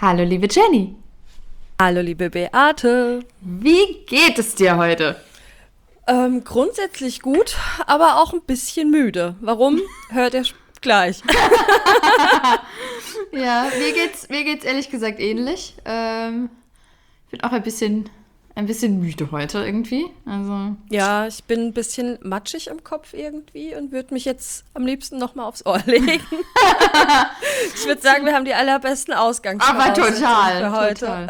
Hallo, liebe Jenny. Hallo, liebe Beate. Wie geht es dir heute? Grundsätzlich gut, aber auch ein bisschen müde. Warum? Hört ihr gleich. Ja, mir geht's ehrlich gesagt ähnlich. Ich bin auch ein bisschen müde heute irgendwie. Also, Ja, ich bin ein bisschen matschig im Kopf irgendwie und würde mich jetzt am liebsten nochmal aufs Ohr legen. Ich würde sagen, wir haben die allerbesten aber Ausgangsvoraussetzungen für heute. total.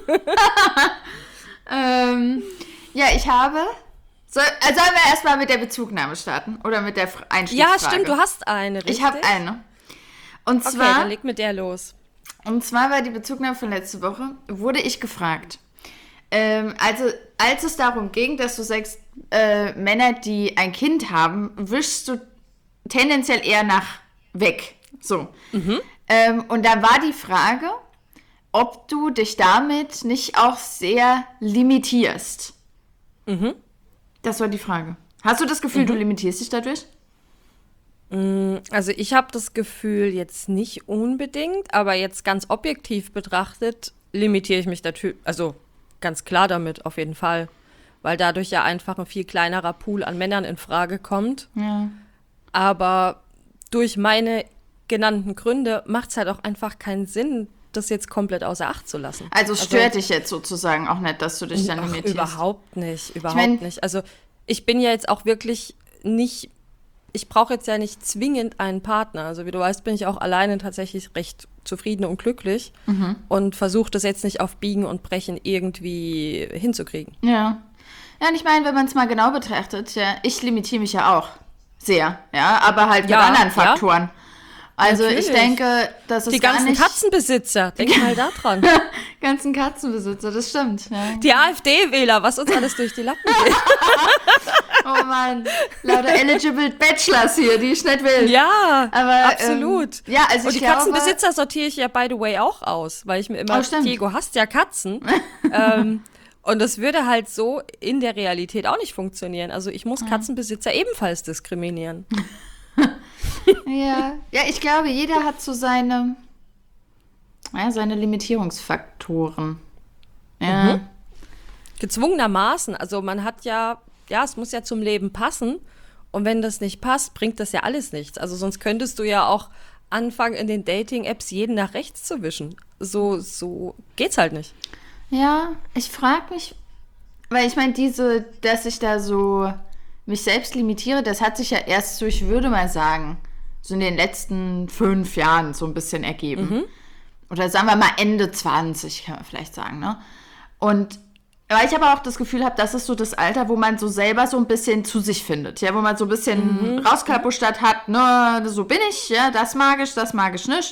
Ja, ich habe. Sollen wir erstmal mit der Bezugnahme starten? Oder mit der Einstiegsfrage? Ja, stimmt, du hast eine, richtig? Ich habe eine. Und Okay, zwar, dann leg mit der los. war die Bezugnahme von letzte Woche, wurde ich gefragt. Also, als es darum ging, dass du sagst, Männer, die ein Kind haben, wischst du tendenziell eher nach weg. So. Und da war die Frage, ob du dich damit nicht auch sehr limitierst. Das war die Frage. Hast du das Gefühl, du limitierst dich dadurch? Also ich habe das Gefühl jetzt nicht unbedingt, aber jetzt ganz objektiv betrachtet limitiere ich mich natürlich, also ganz klar damit auf jeden Fall, weil dadurch ja einfach ein viel kleinerer Pool an Männern in Frage kommt. Ja. Aber durch meine genannten Gründe macht es halt auch einfach keinen Sinn, das jetzt komplett außer Acht zu lassen. Also stört dich jetzt sozusagen auch nicht, dass du dich dann limitierst? Überhaupt nicht. Also ich bin ja jetzt auch wirklich nicht, ich brauche jetzt ja nicht zwingend einen Partner. Also wie du weißt, bin ich auch alleine tatsächlich recht zufrieden und glücklich und versuche das jetzt nicht auf Biegen und Brechen irgendwie hinzukriegen. Ja. Ja, und ich meine, wenn man es mal genau betrachtet, ja, ich limitiere mich ja auch sehr, ja, aber halt mit anderen Faktoren. Ja. Also Natürlich. Ich denke, dass es die gar ganzen nicht... Katzenbesitzer, denk mal da dran. ganzen Katzenbesitzer, das stimmt. Ja. Die AfD-Wähler, was uns alles durch die Lappen geht. Oh Mann, lauter eligible Bachelors hier, die ich nicht will. Ja, aber, absolut. Ja, also und die Katzenbesitzer sortiere ich ja by the way auch aus, weil ich mir immer, Diego, hast ja Katzen. Und das würde halt so in der Realität auch nicht funktionieren. Also ich muss Katzenbesitzer ebenfalls diskriminieren. Ja, ich glaube, jeder hat so seine Limitierungsfaktoren. Ja. Gezwungenermaßen. Also man hat ja, es muss ja zum Leben passen. Und wenn das nicht passt, bringt das ja alles nichts. Also sonst könntest du ja auch anfangen, in den Dating-Apps jeden nach rechts zu wischen. So geht's halt nicht. Ja, ich frage mich, weil ich meine, dass ich da so mich selbst limitiere, das hat sich ja erst so, ich würde mal sagen, so in den letzten 5 Jahren so ein bisschen ergeben. Oder sagen wir mal Ende 20, kann man vielleicht sagen, ne? Weil ich aber auch das Gefühl habe, das ist so das Alter, wo man so selber so ein bisschen zu sich findet, ja, wo man so ein bisschen rauskalpustet hat, ne, so bin ich, ja, das mag ich nicht.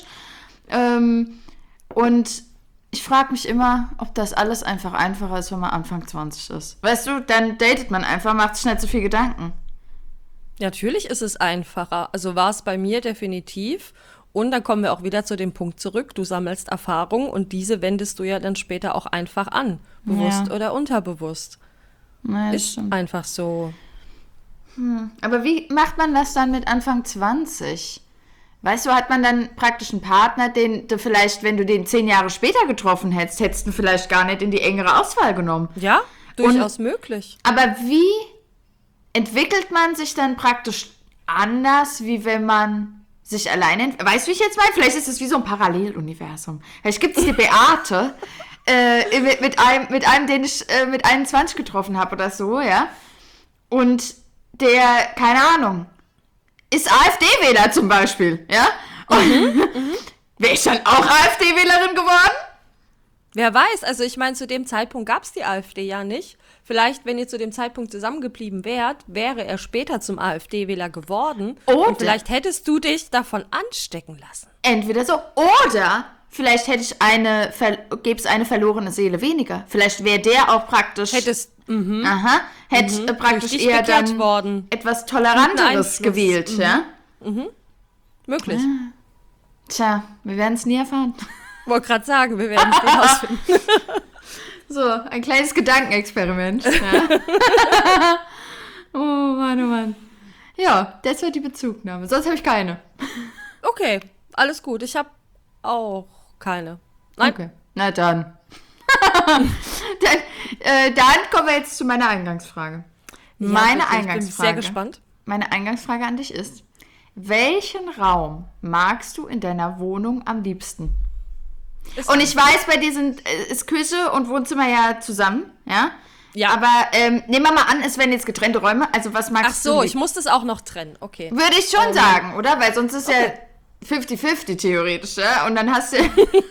Und ich frage mich immer, ob das alles einfacher ist, wenn man Anfang 20 ist. Weißt du, dann datet man einfach, macht sich nicht so viel Gedanken. Natürlich ist es einfacher. Also war es bei mir definitiv. Und dann kommen wir auch wieder zu dem Punkt zurück. Du sammelst Erfahrung und diese wendest du ja dann später auch einfach an. Bewusst oder unterbewusst. Naja, ist stimmt. Einfach so. Aber wie macht man das dann mit Anfang 20? Weißt du, hat man dann praktisch einen Partner, den du vielleicht, wenn du den 10 Jahre später getroffen hättest du vielleicht gar nicht in die engere Auswahl genommen. Ja, durchaus möglich. Aber wie entwickelt man sich dann praktisch anders, wie wenn man sich alleine... Weißt du, wie ich jetzt meine? Vielleicht ist es wie so ein Paralleluniversum. Vielleicht gibt es die Beate mit einem, den ich mit 21 getroffen habe oder so, ja? Und der, keine Ahnung, ist AfD-Wähler zum Beispiel, ja? Wäre ich dann auch AfD-Wählerin geworden? Wer weiß, also ich meine, zu dem Zeitpunkt gab es die AfD ja nicht. Vielleicht, wenn ihr zu dem Zeitpunkt zusammengeblieben wärt, wäre er später zum AfD-Wähler geworden. Und vielleicht hättest du dich davon anstecken lassen. Entweder so, oder vielleicht gäbe es eine verlorene Seele weniger. Vielleicht wäre der auch praktisch... praktisch eher dann worden. Etwas Toleranteres gewählt, ja? Möglich. Tja, wir werden es nie erfahren. Wollte gerade sagen, wir werden es nie herausfinden. So, ein kleines Gedankenexperiment. Ja. Oh Mann. Ja, das war die Bezugnahme. Sonst habe ich keine. Okay, alles gut. Ich habe auch keine. Nein. Okay, na dann. Dann kommen wir jetzt zu meiner Eingangsfrage. Ich bin sehr gespannt. Meine Eingangsfrage an dich ist, welchen Raum magst du in deiner Wohnung am liebsten? Und ich weiß, bei dir ist Küche und Wohnzimmer ja zusammen, ja? Ja. Aber nehmen wir mal an, es wären jetzt getrennte Räume. Also was magst du? Ach so, ich muss das auch noch trennen. Okay. Würde ich schon sagen, oder? Weil sonst ist ja 50-50 theoretisch, ja? Und dann hast du...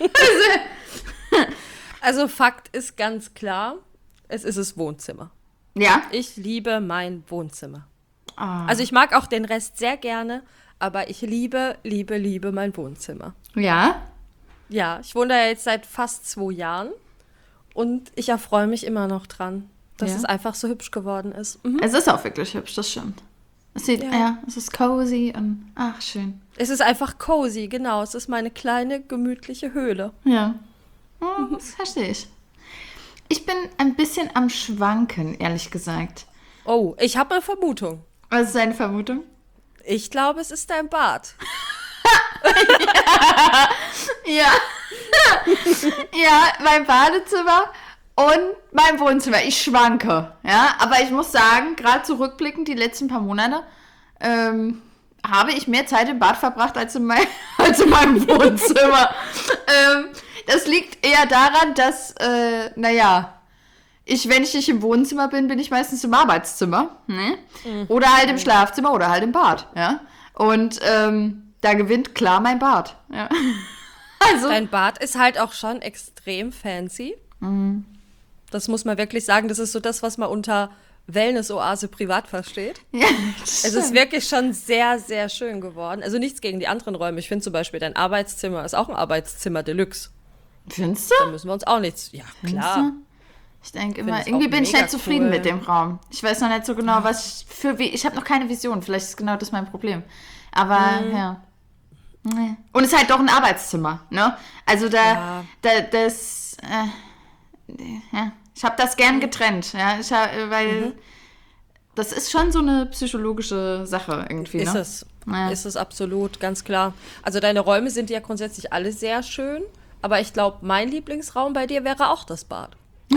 Also Fakt ist ganz klar, es ist das Wohnzimmer. Ja? Ich liebe mein Wohnzimmer. Oh. Also ich mag auch den Rest sehr gerne, aber ich liebe mein Wohnzimmer. Ja? Ja, ich wohne da jetzt seit fast 2 Jahren und ich erfreue mich immer noch dran, dass es einfach so hübsch geworden ist. Mhm. Es ist auch wirklich hübsch, das stimmt. Es ist cozy und ach, schön. Es ist einfach cozy, genau. Es ist meine kleine, gemütliche Höhle. Ja. Das verstehe ich. Ich bin ein bisschen am Schwanken, ehrlich gesagt. Oh, ich habe eine Vermutung. Was ist deine Vermutung? Ich glaube, es ist dein Bad. Ja. Ja, mein Badezimmer und mein Wohnzimmer. Ich schwanke. Ja, aber ich muss sagen, gerade zurückblickend die letzten paar Monate, habe ich mehr Zeit im Bad verbracht als in meinem Wohnzimmer. Das liegt eher daran, dass, wenn ich nicht im Wohnzimmer bin, bin ich meistens im Arbeitszimmer. Ne? Oder halt im Schlafzimmer oder halt im Bad. Ja? Und da gewinnt klar mein Bad. Ja. Also. Dein Bad ist halt auch schon extrem fancy. Mhm. Das muss man wirklich sagen. Das ist so das, was man unter Wellness-Oase privat versteht. Ja, es ist wirklich schon sehr, sehr schön geworden. Also nichts gegen die anderen Räume. Ich finde zum Beispiel, dein Arbeitszimmer ist auch ein Arbeitszimmer Deluxe. Findest du? Da müssen wir uns auch nichts... Ja, klar. Ich denke immer, irgendwie bin ich nicht zufrieden mit dem Raum. Ich weiß noch nicht so genau, ich habe noch keine Vision. Vielleicht ist genau das mein Problem. Aber, ja. Und es ist halt doch ein Arbeitszimmer, ne? Also ich habe das gern getrennt, ja, weil das ist schon so eine psychologische Sache irgendwie, ist ne? Ist es absolut, ganz klar. Also deine Räume sind ja grundsätzlich alle sehr schön, aber ich glaube, mein Lieblingsraum bei dir wäre auch das Bad.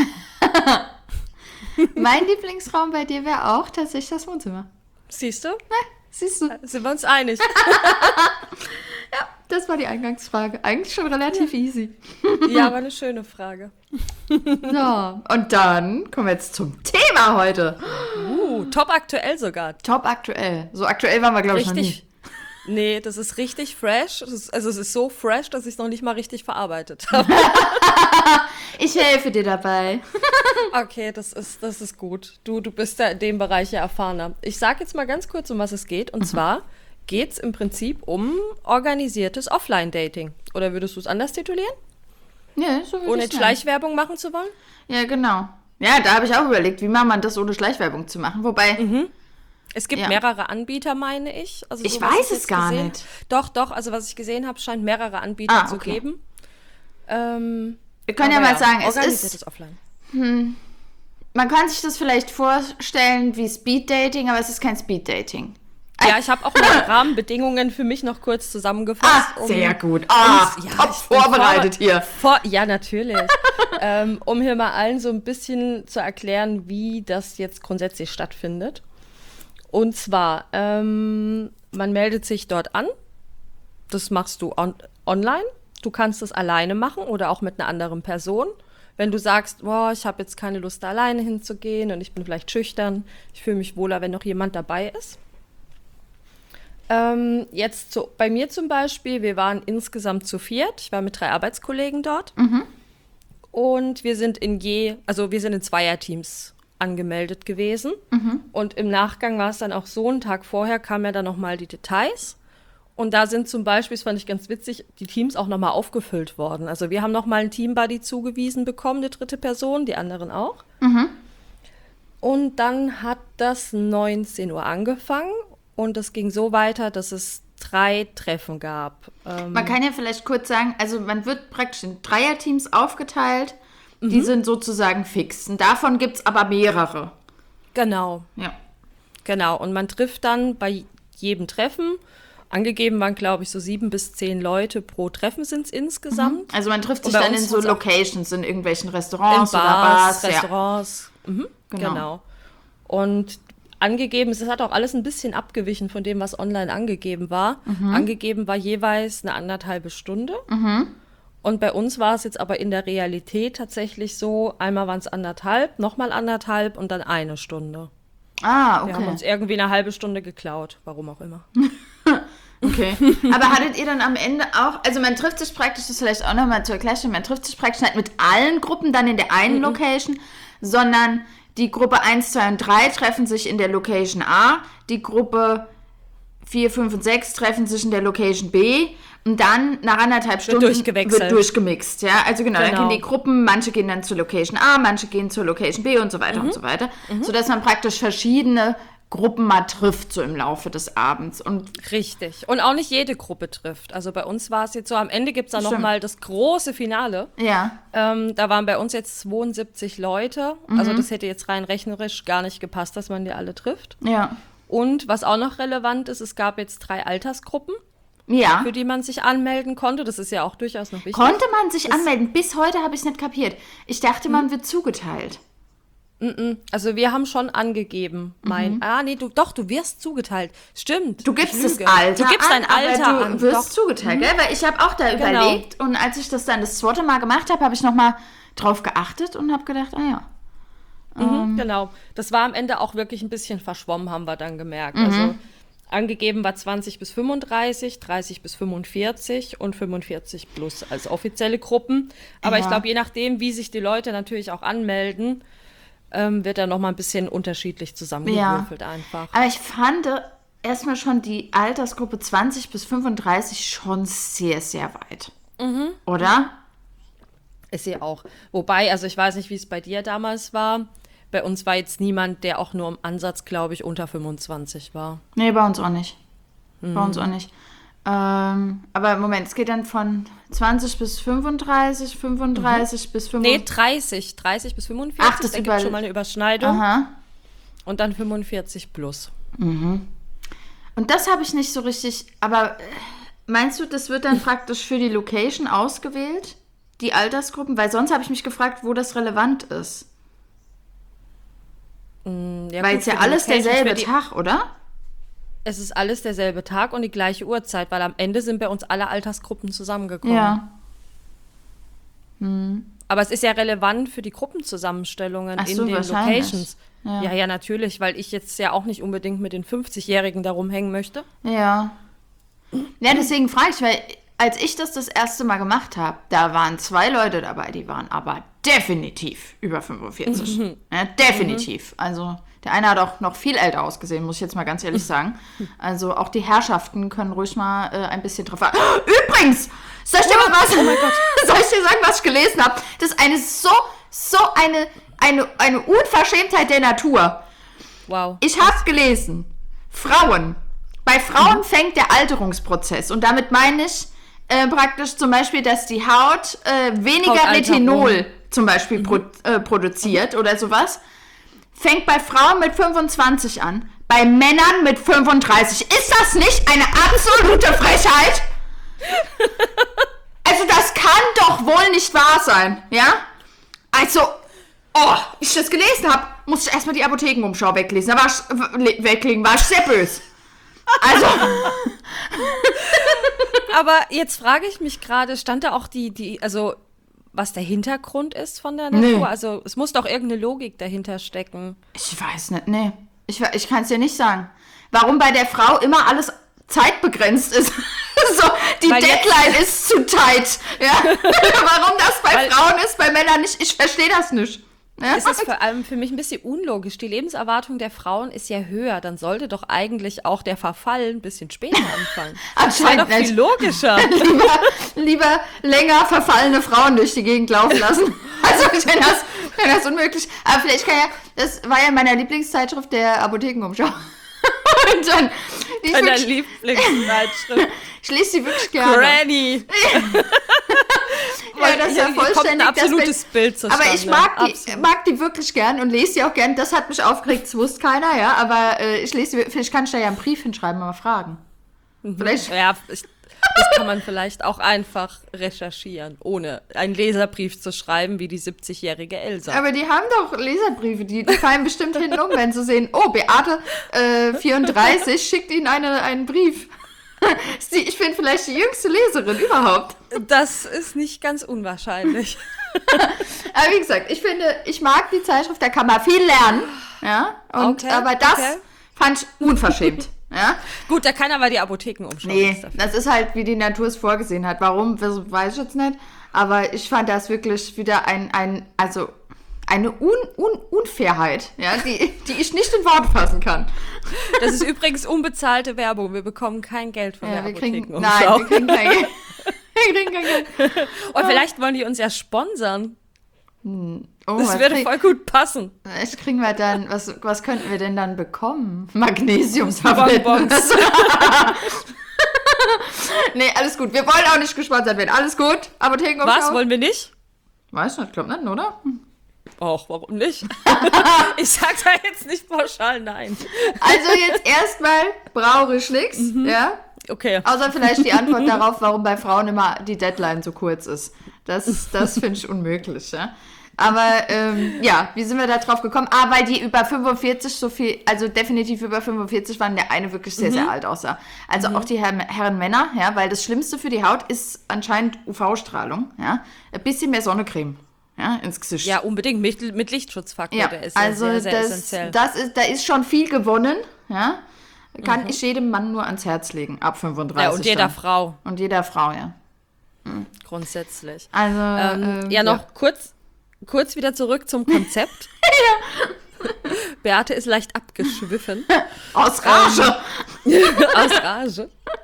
Mein Lieblingsraum bei dir wäre auch tatsächlich das Wohnzimmer. Siehst du? Siehst du? Sind wir uns einig. Ja, das war die Eingangsfrage. Eigentlich schon relativ easy. Ja, aber eine schöne Frage. So, und dann kommen wir jetzt zum Thema heute. Top aktuell sogar. Top aktuell. So aktuell waren wir, glaube ich, noch nie. Nee, das ist richtig fresh. Es ist so fresh, dass ich es noch nicht mal richtig verarbeitet habe. Ich helfe dir dabei. Okay, das ist gut. Du bist ja in dem Bereich ja erfahrener. Ich sage jetzt mal ganz kurz, um was es geht. Und zwar geht es im Prinzip um organisiertes Offline-Dating. Oder würdest du es anders titulieren? Ja, so würde ich ohne Schleichwerbung machen zu wollen? Ja, genau. Ja, da habe ich auch überlegt, wie macht man das, ohne Schleichwerbung zu machen. Wobei... Es gibt mehrere Anbieter, meine ich. Also ich weiß es gar nicht. Doch. Also was ich gesehen habe, scheint mehrere Anbieter zu geben. Wir können ja mal sagen, es ist... Offline. Man kann sich das vielleicht vorstellen wie Speeddating, aber es ist kein Speeddating. Ja, ich habe auch mal Rahmenbedingungen für mich noch kurz zusammengefasst. Sehr gut. Top vorbereitet hier. Ja, natürlich. Um hier mal allen so ein bisschen zu erklären, wie das jetzt grundsätzlich stattfindet. Und zwar, man meldet sich dort an. Das machst du online. Du kannst es alleine machen oder auch mit einer anderen Person. Wenn du sagst, ich habe jetzt keine Lust, da alleine hinzugehen und ich bin vielleicht schüchtern, ich fühle mich wohler, wenn noch jemand dabei ist. Bei mir zum Beispiel, wir waren insgesamt zu 4. Ich war mit 3 Arbeitskollegen dort. Und wir sind in 2 Zweierteams angemeldet gewesen. Und im Nachgang war es dann auch so, einen Tag vorher kamen ja dann nochmal die Details. Und da sind zum Beispiel, das fand ich ganz witzig, die Teams auch nochmal aufgefüllt worden. Also wir haben nochmal einen Teambuddy zugewiesen bekommen, eine 3. Person, die anderen auch. Und dann hat das 19 Uhr angefangen und es ging so weiter, dass es 3 Treffen gab. Man kann ja vielleicht kurz sagen, also man wird praktisch in Dreierteams aufgeteilt, die sind sozusagen fix. Und davon gibt es aber mehrere. Genau. Ja. Genau, und man trifft dann bei jedem Treffen Angegeben waren, glaube ich, so 7 bis 10 Leute pro Treffen sind es insgesamt. Also man trifft sich bei dann in uns so hat's auch- Locations, in irgendwelchen In Restaurants Bars, oder Bars. Restaurants. Genau. Und angegeben, es hat auch alles ein bisschen abgewichen von dem, was online angegeben war. Angegeben war jeweils eine 1,5 Stunde. Und bei uns war es jetzt aber in der Realität tatsächlich so, einmal waren es 1,5, nochmal 1,5 und dann 1 Stunde. Ah, Wir haben okay. uns irgendwie eine halbe Stunde geklaut, warum auch immer. Okay. Aber hattet ihr dann am Ende auch, also man trifft sich praktisch, das vielleicht auch nochmal zur Erklärung, man trifft sich praktisch nicht mit allen Gruppen dann in der einen Location, sondern die Gruppe 1, 2 und 3 treffen sich in der Location A, die Gruppe 4, 5 und 6 treffen sich in der Location B und dann nach 1,5 Stunden durchgewechselt. wird durchgemixt. Ja? Also genau, dann Genau. gehen die Gruppen, manche gehen dann zur Location A, manche gehen zur Location B und so weiter und so weiter, sodass man praktisch verschiedene Gruppen mal trifft so im Laufe des Abends. Und Richtig. Und auch nicht jede Gruppe trifft. Also bei uns war es jetzt so, am Ende gibt es dann Stimmt. nochmal das große Finale. ja, Da waren bei uns jetzt 72 Leute. Also das hätte jetzt rein rechnerisch gar nicht gepasst, dass man die alle trifft. ja, Und was auch noch relevant ist, es gab jetzt 3 Altersgruppen, ja. für die man sich anmelden konnte. Das ist ja auch durchaus noch wichtig. Konnte man sich anmelden? Bis heute habe ich es nicht kapiert. Ich dachte, man wird zugeteilt. Also wir haben schon angegeben. Du wirst zugeteilt. Stimmt. Du gibst ich das lüge. Alter Du gibst dein an, Alter aber du an. wirst Doch. zugeteilt, gell? Weil ich habe auch da überlegt und als ich das dann das zweite Mal gemacht habe, habe ich nochmal drauf geachtet und habe gedacht, Genau. Das war am Ende auch wirklich ein bisschen verschwommen, haben wir dann gemerkt. Also angegeben war 20 bis 35, 30 bis 45 und 45 plus als offizielle Gruppen. Aber Ja. ich glaube, je nachdem, wie sich die Leute natürlich auch anmelden, wird da nochmal ein bisschen unterschiedlich zusammengewürfelt einfach. Aber ich fand erstmal schon die Altersgruppe 20 bis 35 schon sehr, sehr weit. Oder? Ist sie auch. Wobei, also ich weiß nicht, wie es bei dir damals war. Bei uns war jetzt niemand, der auch nur im Ansatz, glaube ich, unter 25 war. Nee, bei uns auch nicht. Bei uns auch nicht. Aber Moment, es geht dann von 20 bis 35, 35 bis 35. Nee, 30 bis 45. Ach, das da gibt es schon mal eine Überschneidung. Aha. Und dann 45 plus. Und das habe ich nicht so richtig. Aber meinst du, das wird dann praktisch für die Location ausgewählt? Die Altersgruppen? Weil sonst habe ich mich gefragt, wo das relevant ist. Ja, Weil gut, es ja für die alles Locations, derselbe für die- Tag, oder? Es ist alles derselbe Tag und die gleiche Uhrzeit, weil am Ende sind bei uns alle Altersgruppen zusammengekommen. Ja. Aber es ist ja relevant für die Gruppenzusammenstellungen Ach so, in den wahrscheinlich. Locations. Ja. Ja, natürlich, weil ich jetzt ja auch nicht unbedingt mit den 50-Jährigen da rumhängen möchte. Ja. Ja, deswegen frage ich, weil als ich das erste Mal gemacht habe, da waren 2 Leute dabei, die waren aber definitiv über 45. Ja, definitiv. Also der eine hat auch noch viel älter ausgesehen, muss ich jetzt mal ganz ehrlich sagen. Also auch die Herrschaften können ruhig mal ein bisschen drauf achten. Übrigens, soll ich dir mal was? Oh mein Gott. Soll ich dir sagen, was ich gelesen habe? Das ist eine Unverschämtheit der Natur. Wow. Ich habe gelesen, Frauen. Bei Frauen fängt der Alterungsprozess. Und damit meine ich praktisch zum Beispiel, dass die Haut weniger Hautalterung. Retinol zum Beispiel produziert oder sowas. Fängt bei Frauen mit 25 an. Bei Männern mit 35. Ist das nicht eine absolute Frechheit? Also das kann doch wohl nicht wahr sein, ja? Also, ich das gelesen habe, musste ich erstmal die Apothekenumschau weglesen. Da war ich sehr böse. Also, Aber jetzt frage ich mich gerade, stand da auch also was der Hintergrund ist von der Natur? Nee. Also es muss doch irgendeine Logik dahinter stecken. ich weiß nicht, nee. Ich kann es dir nicht sagen. Warum bei der Frau immer alles zeitbegrenzt ist. So, die Weil Deadline ist zu tight. Ja? Warum das bei Frauen ist, bei Männern nicht, ich verstehe das nicht. Ja? Es ist vor allem für mich ein bisschen unlogisch. Die Lebenserwartung der Frauen ist ja höher. Dann sollte doch eigentlich auch der Verfall ein bisschen später anfangen. Das wäre Anscheinend doch viel nicht. logischer. Lieber länger verfallene Frauen durch die Gegend laufen lassen. Also ich finde das unmöglich. Aber vielleicht das war ja in meiner Lieblingszeitschrift der Apothekenumschau. Und dann, Deiner Lieblingszeitschrift. ich lese die wirklich gerne. Granny. Ja, das ist ja Hier kommt ein vollständig. absolutes Bild zustande. Aber ich mag die wirklich gern und lese die auch gern. Das hat mich aufgeregt, das wusste keiner, ja. Aber ich lese die, vielleicht kann ich da ja einen Brief hinschreiben, mal fragen. Vielleicht. Ja, das kann man vielleicht auch einfach recherchieren, ohne einen Leserbrief zu schreiben, wie die 70-jährige Elsa. Aber die haben doch Leserbriefe, die fallen bestimmt hinten um, wenn sie sehen, oh, Beate 34 schickt ihnen einen Brief. Ich bin vielleicht die jüngste Leserin überhaupt. Das ist nicht ganz unwahrscheinlich. Aber wie gesagt, ich mag die Zeitschrift, da kann man viel lernen. Ja? Aber das fand ich unverschämt. Ja? Gut, da kann aber die Apotheken umschauen. Nee, das ist halt, wie die Natur es vorgesehen hat. Warum, weiß ich jetzt nicht. Aber ich fand das wirklich wieder eine Unfairheit, ja, die ich nicht in Worte fassen kann. Das ist übrigens unbezahlte Werbung. Wir bekommen kein Geld von der Apothekenumschau. Nein, wir kriegen kein Geld. Wir kriegen kein Geld. Und vielleicht wollen die uns ja sponsern. Oh, das würde voll gut passen. Was kriegen wir dann, was könnten wir denn dann bekommen? Magnesiumtabletten. Nee, alles gut. Wir wollen auch nicht gesponsert werden. Alles gut. Apothekenumschau. Was, wollen wir nicht? Weiß nicht, glaub nicht, oder? Och, warum nicht? Ich sag da jetzt nicht pauschal nein. Also jetzt erstmal brauche ich nichts, ja? Okay. Außer vielleicht die Antwort darauf, warum bei Frauen immer die Deadline so kurz ist. Das finde ich unmöglich, ja. Aber wie sind wir da drauf gekommen? Weil die über 45 so viel, also definitiv über 45 waren, der eine wirklich sehr, sehr alt aussah. Also auch die Herren Männer, ja, weil das Schlimmste für die Haut ist anscheinend UV-Strahlung, ja. Ein bisschen mehr Sonnencreme, ja, ins Gesicht. Ja, unbedingt mit Lichtschutzfaktor, ja, der ist also sehr, sehr essentiell. Da ist schon viel gewonnen, ja. Kann ich jedem Mann nur ans Herz legen, ab 35. Ja, und jeder Frau. Und jeder Frau, ja. Grundsätzlich. Also, noch kurz wieder zurück zum Konzept. Beate ist leicht abgeschwiffen. Aus Rage. Aus Rage.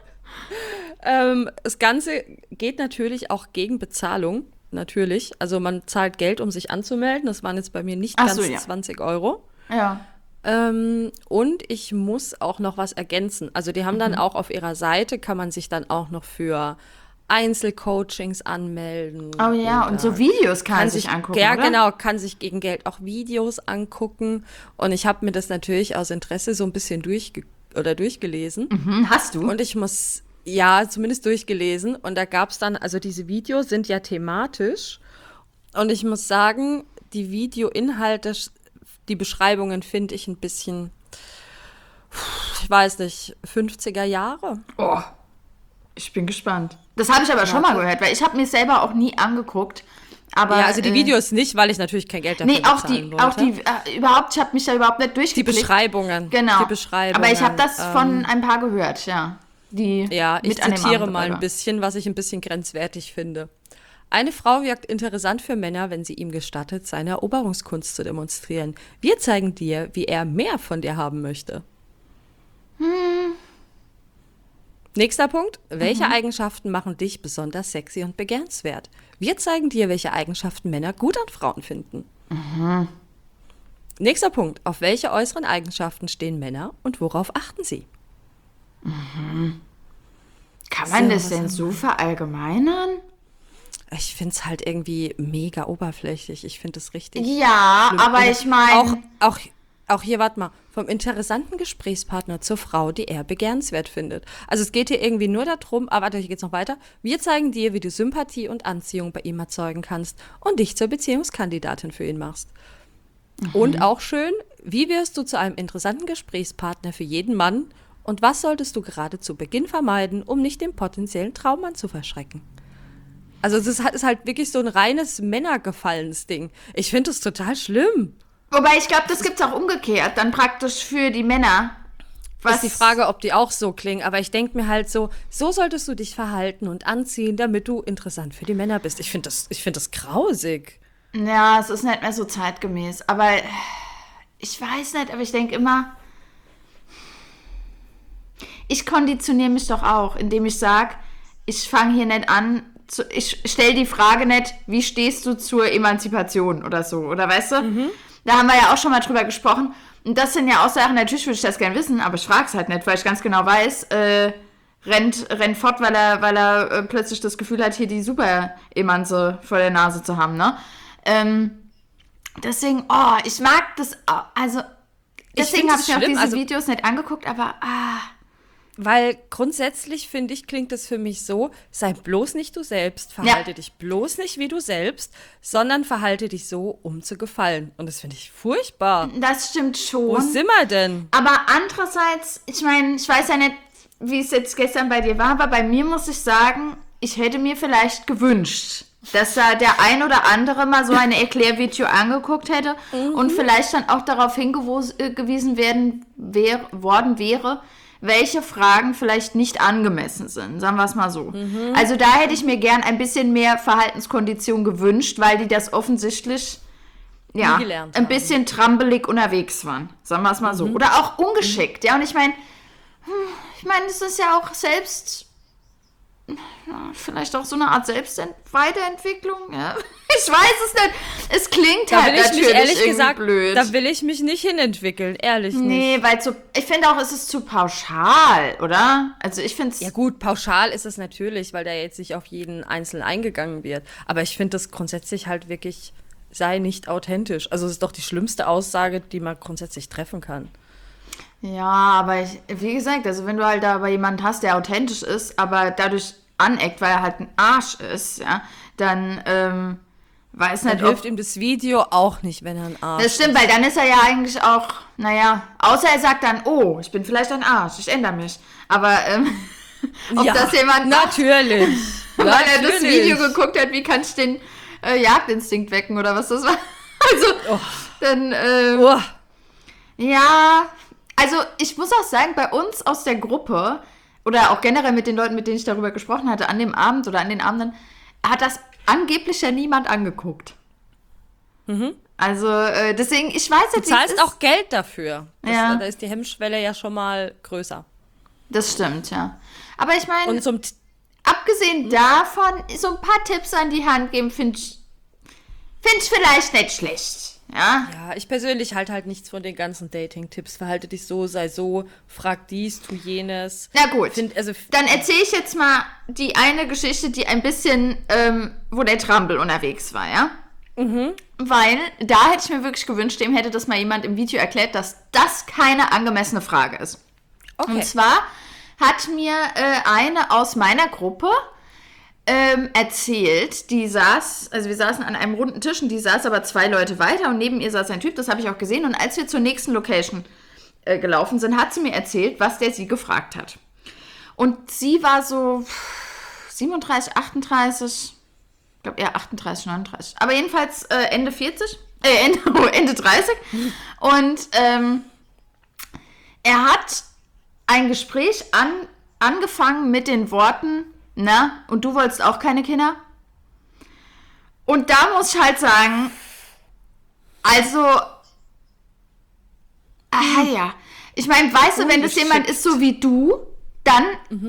Das Ganze geht natürlich auch gegen Bezahlung. Natürlich. Also man zahlt Geld, um sich anzumelden. Das waren jetzt bei mir nicht ganz 20 Euro. Ja. Und ich muss auch noch was ergänzen. Also die haben dann auch auf ihrer Seite, kann man sich dann auch noch für Einzelcoachings anmelden. Oh ja, und so Videos kann sich angucken, ja, oder? genau, kann sich gegen Geld auch Videos angucken. Und ich habe mir das natürlich aus Interesse so ein bisschen durchgelesen. Hast du? Und ich muss, ja, zumindest durchgelesen. Und da gab es dann, also diese Videos sind ja thematisch. Und ich muss sagen, die Videoinhalte, die Beschreibungen finde ich ein bisschen, ich weiß nicht, 50er Jahre. Oh, ich bin gespannt. Das habe ich aber schon mal gehört, weil ich habe mir selber auch nie angeguckt. Aber, ja, also die Videos nicht, weil ich natürlich kein Geld dafür bezahlen wollte. Überhaupt, ich habe mich da überhaupt nicht durchgeklickt. Die Beschreibungen. Genau. Die Beschreibungen. Aber ich habe das von ein paar gehört, ja. Ich zitiere mal ein bisschen, was ich ein bisschen grenzwertig finde. Eine Frau wirkt interessant für Männer, wenn sie ihm gestattet, seine Eroberungskunst zu demonstrieren. Wir zeigen dir, wie er mehr von dir haben möchte. Nächster Punkt. Welche Eigenschaften machen dich besonders sexy und begehrenswert? Wir zeigen dir, welche Eigenschaften Männer gut an Frauen finden. Nächster Punkt. Auf welche äußeren Eigenschaften stehen Männer und worauf achten sie? Kann man das denn so verallgemeinern? Ich finde es halt irgendwie mega oberflächlich. Ich finde es richtig. Ja, schlimm. Aber ich meine. Auch hier, warte mal, vom interessanten Gesprächspartner zur Frau, die er begehrenswert findet. Also es geht hier irgendwie nur darum, aber warte, hier geht's noch weiter. Wir zeigen dir, wie du Sympathie und Anziehung bei ihm erzeugen kannst und dich zur Beziehungskandidatin für ihn machst. Und auch schön, wie wirst du zu einem interessanten Gesprächspartner für jeden Mann und was solltest du gerade zu Beginn vermeiden, um nicht den potenziellen Traummann zu verschrecken? Also das ist halt wirklich so ein reines Männergefallensding. Ich finde das total schlimm. Wobei ich glaube, das gibt's auch umgekehrt, dann praktisch für die Männer. Ist die Frage, ob die auch so klingen, aber ich denke mir halt so solltest du dich verhalten und anziehen, damit du interessant für die Männer bist. Ich finde das grausig. Ja, es ist nicht mehr so zeitgemäß, aber ich weiß nicht, aber ich denke immer, ich konditioniere mich doch auch, indem ich sage, ich fange hier nicht an, ich stelle die Frage nicht, wie stehst du zur Emanzipation oder so, oder weißt du? Da haben wir ja auch schon mal drüber gesprochen. Und das sind ja auch Sachen, natürlich würde ich das gerne wissen, aber ich frage es halt nicht, weil ich ganz genau weiß, rennt fort, weil er plötzlich das Gefühl hat, hier die Super-Emanze vor der Nase zu haben, ne? Deswegen, ich mag das, also deswegen habe ich mir auch diese Videos nicht angeguckt, aber Weil grundsätzlich, finde ich, klingt das für mich so, sei bloß nicht du selbst, verhalte dich bloß nicht wie du selbst, sondern verhalte dich so, um zu gefallen. Und das finde ich furchtbar. Das stimmt schon. Wo sind wir denn? Aber andererseits, ich meine, ich weiß ja nicht, wie es jetzt gestern bei dir war, aber bei mir muss ich sagen, ich hätte mir vielleicht gewünscht, dass da der ein oder andere mal so ein Erklärvideo angeguckt hätte und vielleicht dann auch darauf hingewiesen worden wäre, welche Fragen vielleicht nicht angemessen sind, sagen wir es mal so. Also da hätte ich mir gern ein bisschen mehr Verhaltenskondition gewünscht, weil die das offensichtlich ein bisschen trampelig unterwegs waren, sagen wir es mal so. Oder auch ungeschickt, ja. Und ich meine, es ist ja auch vielleicht auch so eine Art Weiterentwicklung, ja. Ich weiß es nicht. Es klingt da halt will ich natürlich mich ehrlich irgendwie gesagt, blöd. Da will ich mich nicht hinentwickeln, ehrlich nicht. Nee, weil ich finde auch, es ist zu pauschal, oder? Also ich finde es... Ja gut, pauschal ist es natürlich, weil da jetzt nicht auf jeden Einzelnen eingegangen wird. Aber ich finde das grundsätzlich halt wirklich, sei nicht authentisch. Also es ist doch die schlimmste Aussage, die man grundsätzlich treffen kann. Ja, aber wie gesagt, also wenn du halt da aber jemanden hast, der authentisch ist, aber dadurch aneckt, weil er halt ein Arsch ist, ja, dann weiß nicht, hilft ihm das Video auch nicht, wenn er ein Arsch ist. Das stimmt, weil dann ist er ja eigentlich auch, außer er sagt dann, oh, ich bin vielleicht ein Arsch, ich ändere mich. Aber ob das jemand natürlich. Weil er das Video geguckt hat, wie kann ich den Jagdinstinkt wecken oder was das war. Also, dann, ja, also ich muss auch sagen, bei uns aus der Gruppe oder auch generell mit den Leuten, mit denen ich darüber gesprochen hatte, an dem Abend oder an den Abenden, hat das angeblich ja niemand angeguckt. Also deswegen, ich weiß jetzt nicht. Du zahlst auch Geld dafür. Da ist die Hemmschwelle ja schon mal größer. Das stimmt, ja. Aber ich meine, Und abgesehen davon, so ein paar Tipps an die Hand geben, finde ich vielleicht nicht schlecht. Ja, ich persönlich halte halt nichts von den ganzen Dating-Tipps. Verhalte dich so, sei so, frag dies, tu jenes. Na gut, dann erzähle ich jetzt mal die eine Geschichte, die ein bisschen, wo der Trampel unterwegs war, ja? Weil da hätte ich mir wirklich gewünscht, dem hätte das mal jemand im Video erklärt, dass das keine angemessene Frage ist. Okay. Und zwar hat mir eine aus meiner Gruppe erzählt, wir saßen an einem runden Tisch und die saß aber 2 Leute weiter und neben ihr saß ein Typ, das habe ich auch gesehen. Und als wir zur nächsten Location gelaufen sind, hat sie mir erzählt, was der sie gefragt hat. Und sie war so 37, 38, ich glaube eher 38, 39, aber jedenfalls Ende 40, Ende 30. Und er hat ein Gespräch angefangen mit den Worten, na, und du wolltest auch keine Kinder? Und da muss ich halt sagen, also, ich meine, weißt du, wenn das jemand ist so wie du, dann,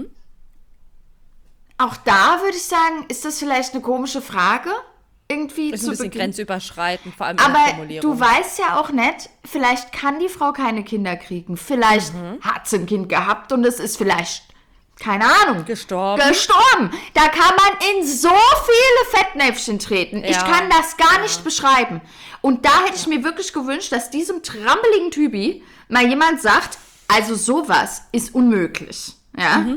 auch da würde ich sagen, ist das vielleicht eine komische Frage, irgendwie ist ein bisschen grenzüberschreitend, vor allem in der Formulierung. Aber du weißt ja auch nicht, vielleicht kann die Frau keine Kinder kriegen, vielleicht hat sie ein Kind gehabt und es ist vielleicht, keine Ahnung. Gestorben. Da kann man in so viele Fettnäpfchen treten. Ja. Ich kann das gar nicht beschreiben. Und da hätte ich mir wirklich gewünscht, dass diesem trampeligen Typi mal jemand sagt, also sowas ist unmöglich. Ja.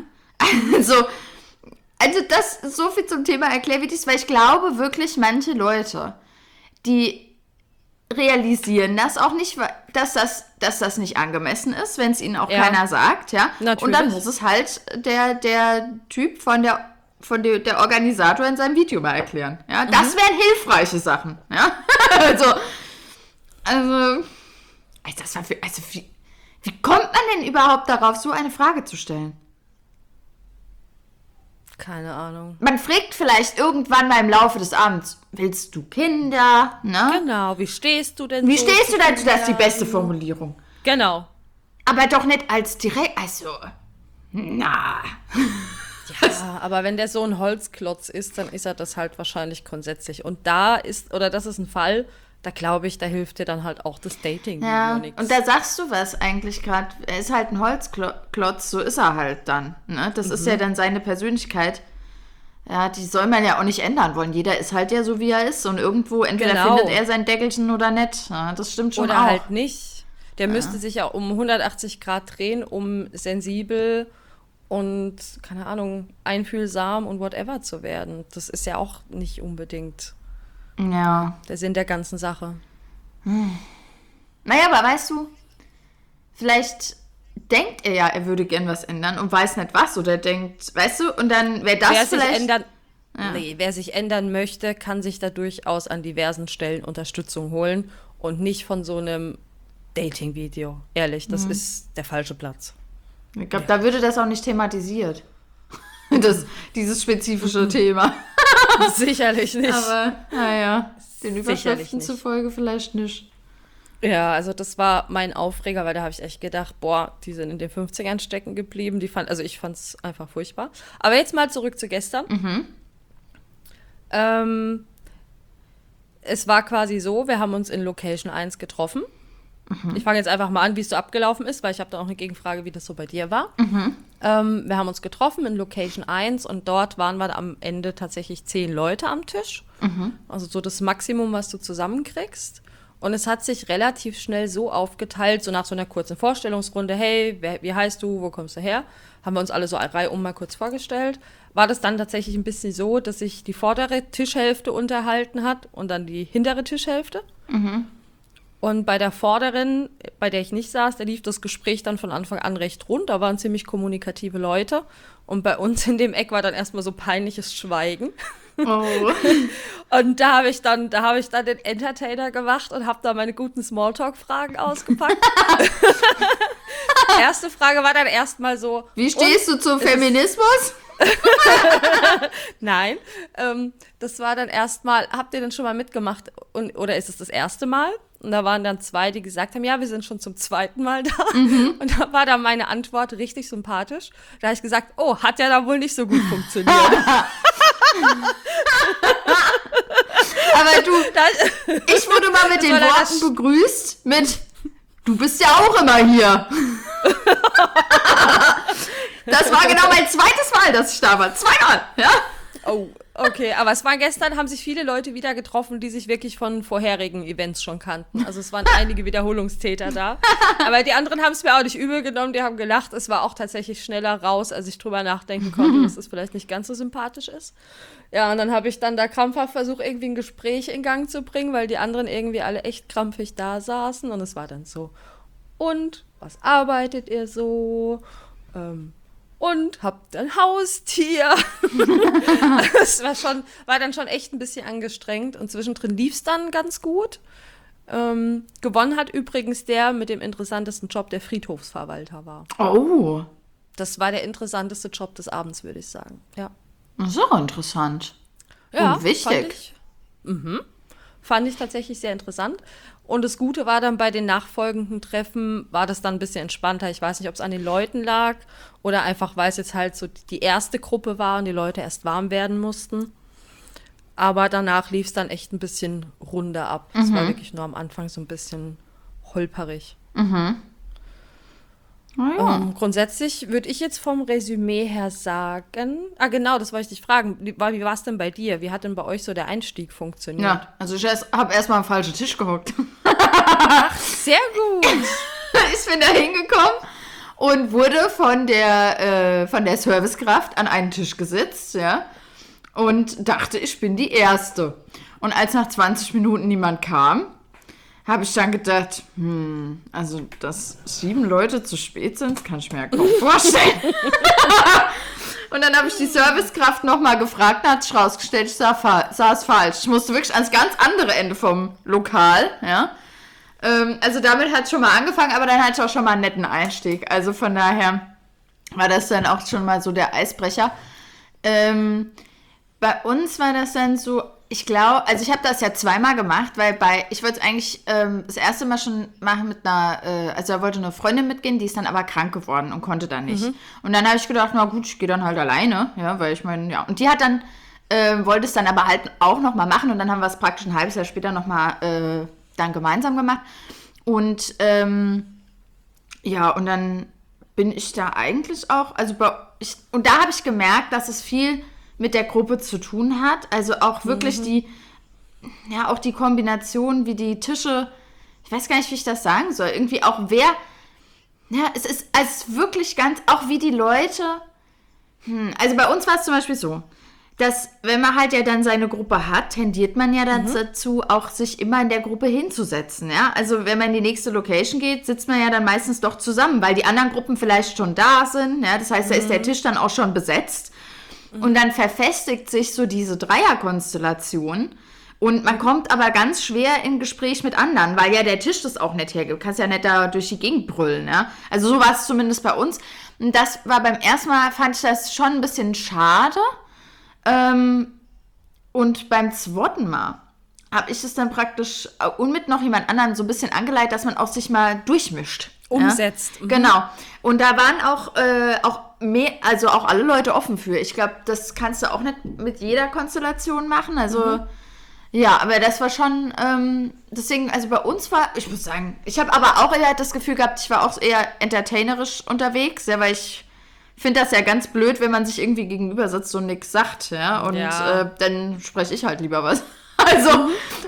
Also das ist so viel zum Thema Erklärvideos, weil ich glaube wirklich, manche Leute, die realisieren das auch nicht, dass das nicht angemessen ist, wenn es ihnen auch keiner sagt, ja. Natürlich. Und dann muss es halt der Typ von der Organisator in seinem Video mal erklären. Ja, das wären hilfreiche Sachen, ja. Wie kommt man denn überhaupt darauf, so eine Frage zu stellen? Keine Ahnung. Man fragt vielleicht irgendwann mal im Laufe des Abends, willst du Kinder? Ne? Genau, wie stehst du denn? Wie stehst du dazu? Das ist die beste Formulierung. Genau. Aber doch nicht als direkt, also, na. Ja, aber wenn der so ein Holzklotz ist, dann ist er das halt wahrscheinlich grundsätzlich. Und das ist ein Fall, da glaube ich, da hilft dir dann halt auch das Dating. Ja, und da sagst du was eigentlich gerade. Er ist halt ein Holzklotz, so ist er halt dann. Ne? Das ist ja dann seine Persönlichkeit. Ja, die soll man ja auch nicht ändern wollen. Jeder ist halt ja so, wie er ist. Und irgendwo, entweder findet er sein Deckelchen oder nicht. Ja, das stimmt schon oder auch. Oder halt nicht. Der müsste sich ja um 180 Grad drehen, um sensibel und, keine Ahnung, einfühlsam und whatever zu werden. Das ist ja auch nicht unbedingt der Sinn der ganzen Sache. Naja, aber weißt du, vielleicht denkt er ja, er würde gern was ändern und weiß nicht was. Oder denkt, weißt du, und dann wäre das wer sich ändern möchte, kann sich da durchaus an diversen Stellen Unterstützung holen und nicht von so einem Dating-Video. Ehrlich, das ist der falsche Platz. Ich glaube, da würde das auch nicht thematisiert. Dieses spezifische Thema. Sicherlich nicht. Aber, naja, den Überschriften zufolge vielleicht nicht. Ja, also das war mein Aufreger, weil da habe ich echt gedacht, boah, die sind in den 50ern stecken geblieben. Ich fand es einfach furchtbar. Aber jetzt mal zurück zu gestern. Es war quasi so, wir haben uns in Location 1 getroffen. Ich fange jetzt einfach mal an, wie es so abgelaufen ist, weil ich habe da auch eine Gegenfrage, wie das so bei dir war. Wir haben uns getroffen in Location 1 und dort waren wir am Ende tatsächlich 10 Leute am Tisch. Also so das Maximum, was du zusammenkriegst. Und es hat sich relativ schnell so aufgeteilt, so nach so einer kurzen Vorstellungsrunde, hey, wie heißt du, wo kommst du her? Haben wir uns alle so reihum mal kurz vorgestellt. War das dann tatsächlich ein bisschen so, dass sich die vordere Tischhälfte unterhalten hat und dann die hintere Tischhälfte. Und bei der vorderen, bei der ich nicht saß, da lief das Gespräch dann von Anfang an recht rund. Da waren ziemlich kommunikative Leute. Und bei uns in dem Eck war dann erstmal so peinliches Schweigen. Oh. Und da habe ich dann den Entertainer gemacht und habe da meine guten Smalltalk-Fragen ausgepackt. Erste Frage war dann erstmal so: Wie stehst du zum Feminismus? Nein, das war dann erstmal, habt ihr denn schon mal mitgemacht oder ist es das erste Mal? Und da waren dann 2, die gesagt haben, ja, wir sind schon zum 2. Mal da. Und da war dann meine Antwort richtig sympathisch. Da habe ich gesagt, oh, hat ja da wohl nicht so gut funktioniert. Aber du, ich wurde mal mit den Worten begrüßt mit, du bist ja auch immer hier. Das war genau mein 2. Mal, dass ich da war. 2 Mal, ja. Oh, okay. Aber gestern haben sich viele Leute wieder getroffen, die sich wirklich von vorherigen Events schon kannten. Also es waren einige Wiederholungstäter da. Aber die anderen haben es mir auch nicht übel genommen. Die haben gelacht. Es war auch tatsächlich schneller raus, als ich drüber nachdenken konnte, dass es vielleicht nicht ganz so sympathisch ist. Ja, und dann habe ich dann da krampfhaft versucht, irgendwie ein Gespräch in Gang zu bringen, weil die anderen irgendwie alle echt krampfig da saßen. Und es war dann so, und was arbeitet ihr so? Und habt ein Haustier. Das war dann schon echt ein bisschen angestrengt. Und zwischendrin lief es dann ganz gut. Gewonnen hat übrigens der mit dem interessantesten Job, der Friedhofsverwalter war. Oh. Das war der interessanteste Job des Abends, würde ich sagen. Ja. Das ist auch interessant. Ja, und wichtig. Fand ich tatsächlich sehr interessant. Und das Gute war dann, bei den nachfolgenden Treffen war das dann ein bisschen entspannter. Ich weiß nicht, ob es an den Leuten lag oder einfach, weil es jetzt halt so die erste Gruppe war und die Leute erst warm werden mussten. Aber danach lief es dann echt ein bisschen runder ab. Es war wirklich nur am Anfang so ein bisschen holperig. Grundsätzlich würde ich jetzt vom Resümee her sagen, genau, das wollte ich dich fragen, wie war es denn bei dir? Wie hat denn bei euch so der Einstieg funktioniert? Ja, also ich habe erstmal am falschen Tisch gehockt. Ach, sehr gut. Ich bin da hingekommen und wurde von der Servicekraft an einen Tisch gesetzt, ja, und dachte, ich bin die Erste. Und als nach 20 Minuten niemand kam, habe ich dann gedacht, also dass 7 Leute zu spät sind, kann ich mir ja kaum vorstellen. Und dann habe ich die Servicekraft nochmal gefragt, da hat sich rausgestellt, ich saß falsch. Ich musste wirklich ans ganz andere Ende vom Lokal, ja. Also damit hat es schon mal angefangen, aber dann hatte ich auch schon mal einen netten Einstieg. Also von daher war das dann auch schon mal so der Eisbrecher. Bei uns war das dann so, ich glaube, also ich habe das ja 2-mal gemacht, weil ich wollte es eigentlich das erste Mal schon machen mit also da wollte eine Freundin mitgehen, die ist dann aber krank geworden und konnte dann nicht. Und dann habe ich gedacht, na gut, ich gehe dann halt alleine, ja, weil ich meine, ja. Und die hat dann, wollte es dann aber halt auch nochmal machen und dann haben wir es praktisch ein halbes Jahr später nochmal dann gemeinsam gemacht. Und ja, und dann bin ich da eigentlich auch, also und da habe ich gemerkt, dass es viel mit der Gruppe zu tun hat. Also auch wirklich auch die Kombination, wie die Tische, ich weiß gar nicht, wie ich das sagen soll, irgendwie auch es ist wirklich ganz, auch wie die Leute Also bei uns war es zum Beispiel so, dass wenn man halt ja dann seine Gruppe hat, tendiert man ja dann dazu, auch sich immer in der Gruppe hinzusetzen, ja. Also wenn man in die nächste Location geht, sitzt man ja dann meistens doch zusammen, weil die anderen Gruppen vielleicht schon da sind, ja. Das heißt, da ist der Tisch dann auch schon besetzt und dann verfestigt sich so diese Dreierkonstellation und man kommt aber ganz schwer in Gespräch mit anderen, weil ja der Tisch das auch nicht hergibt. Du kannst ja nicht da durch die Gegend brüllen, ja. Also so war es zumindest bei uns. Und das war beim ersten Mal, fand ich das schon ein bisschen schade. Und beim zweiten Mal habe ich es dann praktisch und mit noch jemand anderen so ein bisschen angeleitet, dass man auch sich mal durchmischt. Umsetzt. Ja? Genau. Und da waren auch mehr, also auch alle Leute offen für. Ich glaube, das kannst du auch nicht mit jeder Konstellation machen. Also ja, aber das war schon, deswegen, also bei uns war, ich muss sagen, ich habe aber auch eher das Gefühl gehabt, ich war auch eher entertainerisch unterwegs, ja, weil ich finde das ja ganz blöd, wenn man sich irgendwie gegenüber sitzt und nichts sagt, ja, und dann spreche ich halt lieber was. Also,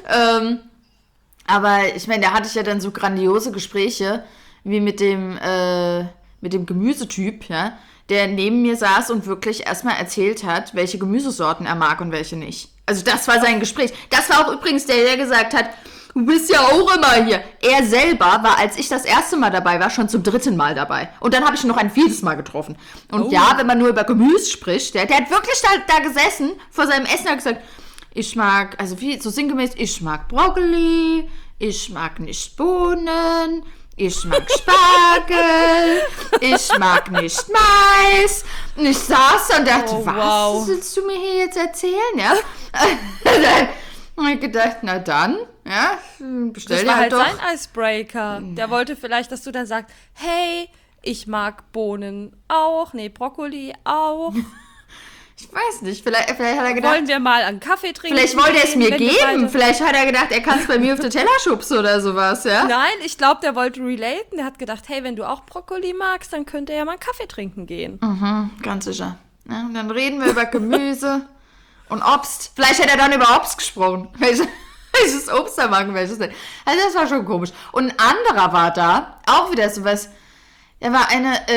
aber ich meine, da hatte ich ja dann so grandiose Gespräche, wie mit dem Gemüsetyp, ja, der neben mir saß und wirklich erstmal erzählt hat, welche Gemüsesorten er mag und welche nicht. Also das war sein Gespräch. Das war auch übrigens der gesagt hat, du bist ja auch immer hier. Er selber war, als ich das erste Mal dabei war, schon zum 3. Mal dabei. Und dann habe ich ihn noch ein 4. Mal getroffen. Und ja, wenn man nur über Gemüse spricht, der hat wirklich da gesessen vor seinem Essen und hat gesagt, ich mag, also wie so sinngemäß, ich mag Brokkoli, ich mag nicht Bohnen, ich mag Spargel, ich mag nicht Mais. Und ich saß und dachte, was willst du mir hier jetzt erzählen, ja? Und ich gedacht, na dann, ja, bestell das dir war halt doch. sein Icebreaker. Der wollte vielleicht, dass du dann sagst, hey, ich mag Bohnen auch, Brokkoli auch. Ich weiß nicht, vielleicht hat er gedacht... Wollen wir mal einen Kaffee trinken? Vielleicht wollte er es mir geben, vielleicht hat er gedacht, er kann es bei mir auf den Teller schubsen oder sowas, ja? Nein, ich glaube, der wollte relaten. Der hat gedacht, hey, wenn du auch Brokkoli magst, dann könnte er ja mal einen Kaffee trinken gehen. Ganz sicher. Ja, und dann reden wir über Gemüse und Obst. Vielleicht hat er dann über Obst gesprochen. Welches Obst er mag, welches nicht. Also das war schon komisch. Und ein anderer war da, auch wieder sowas. Der war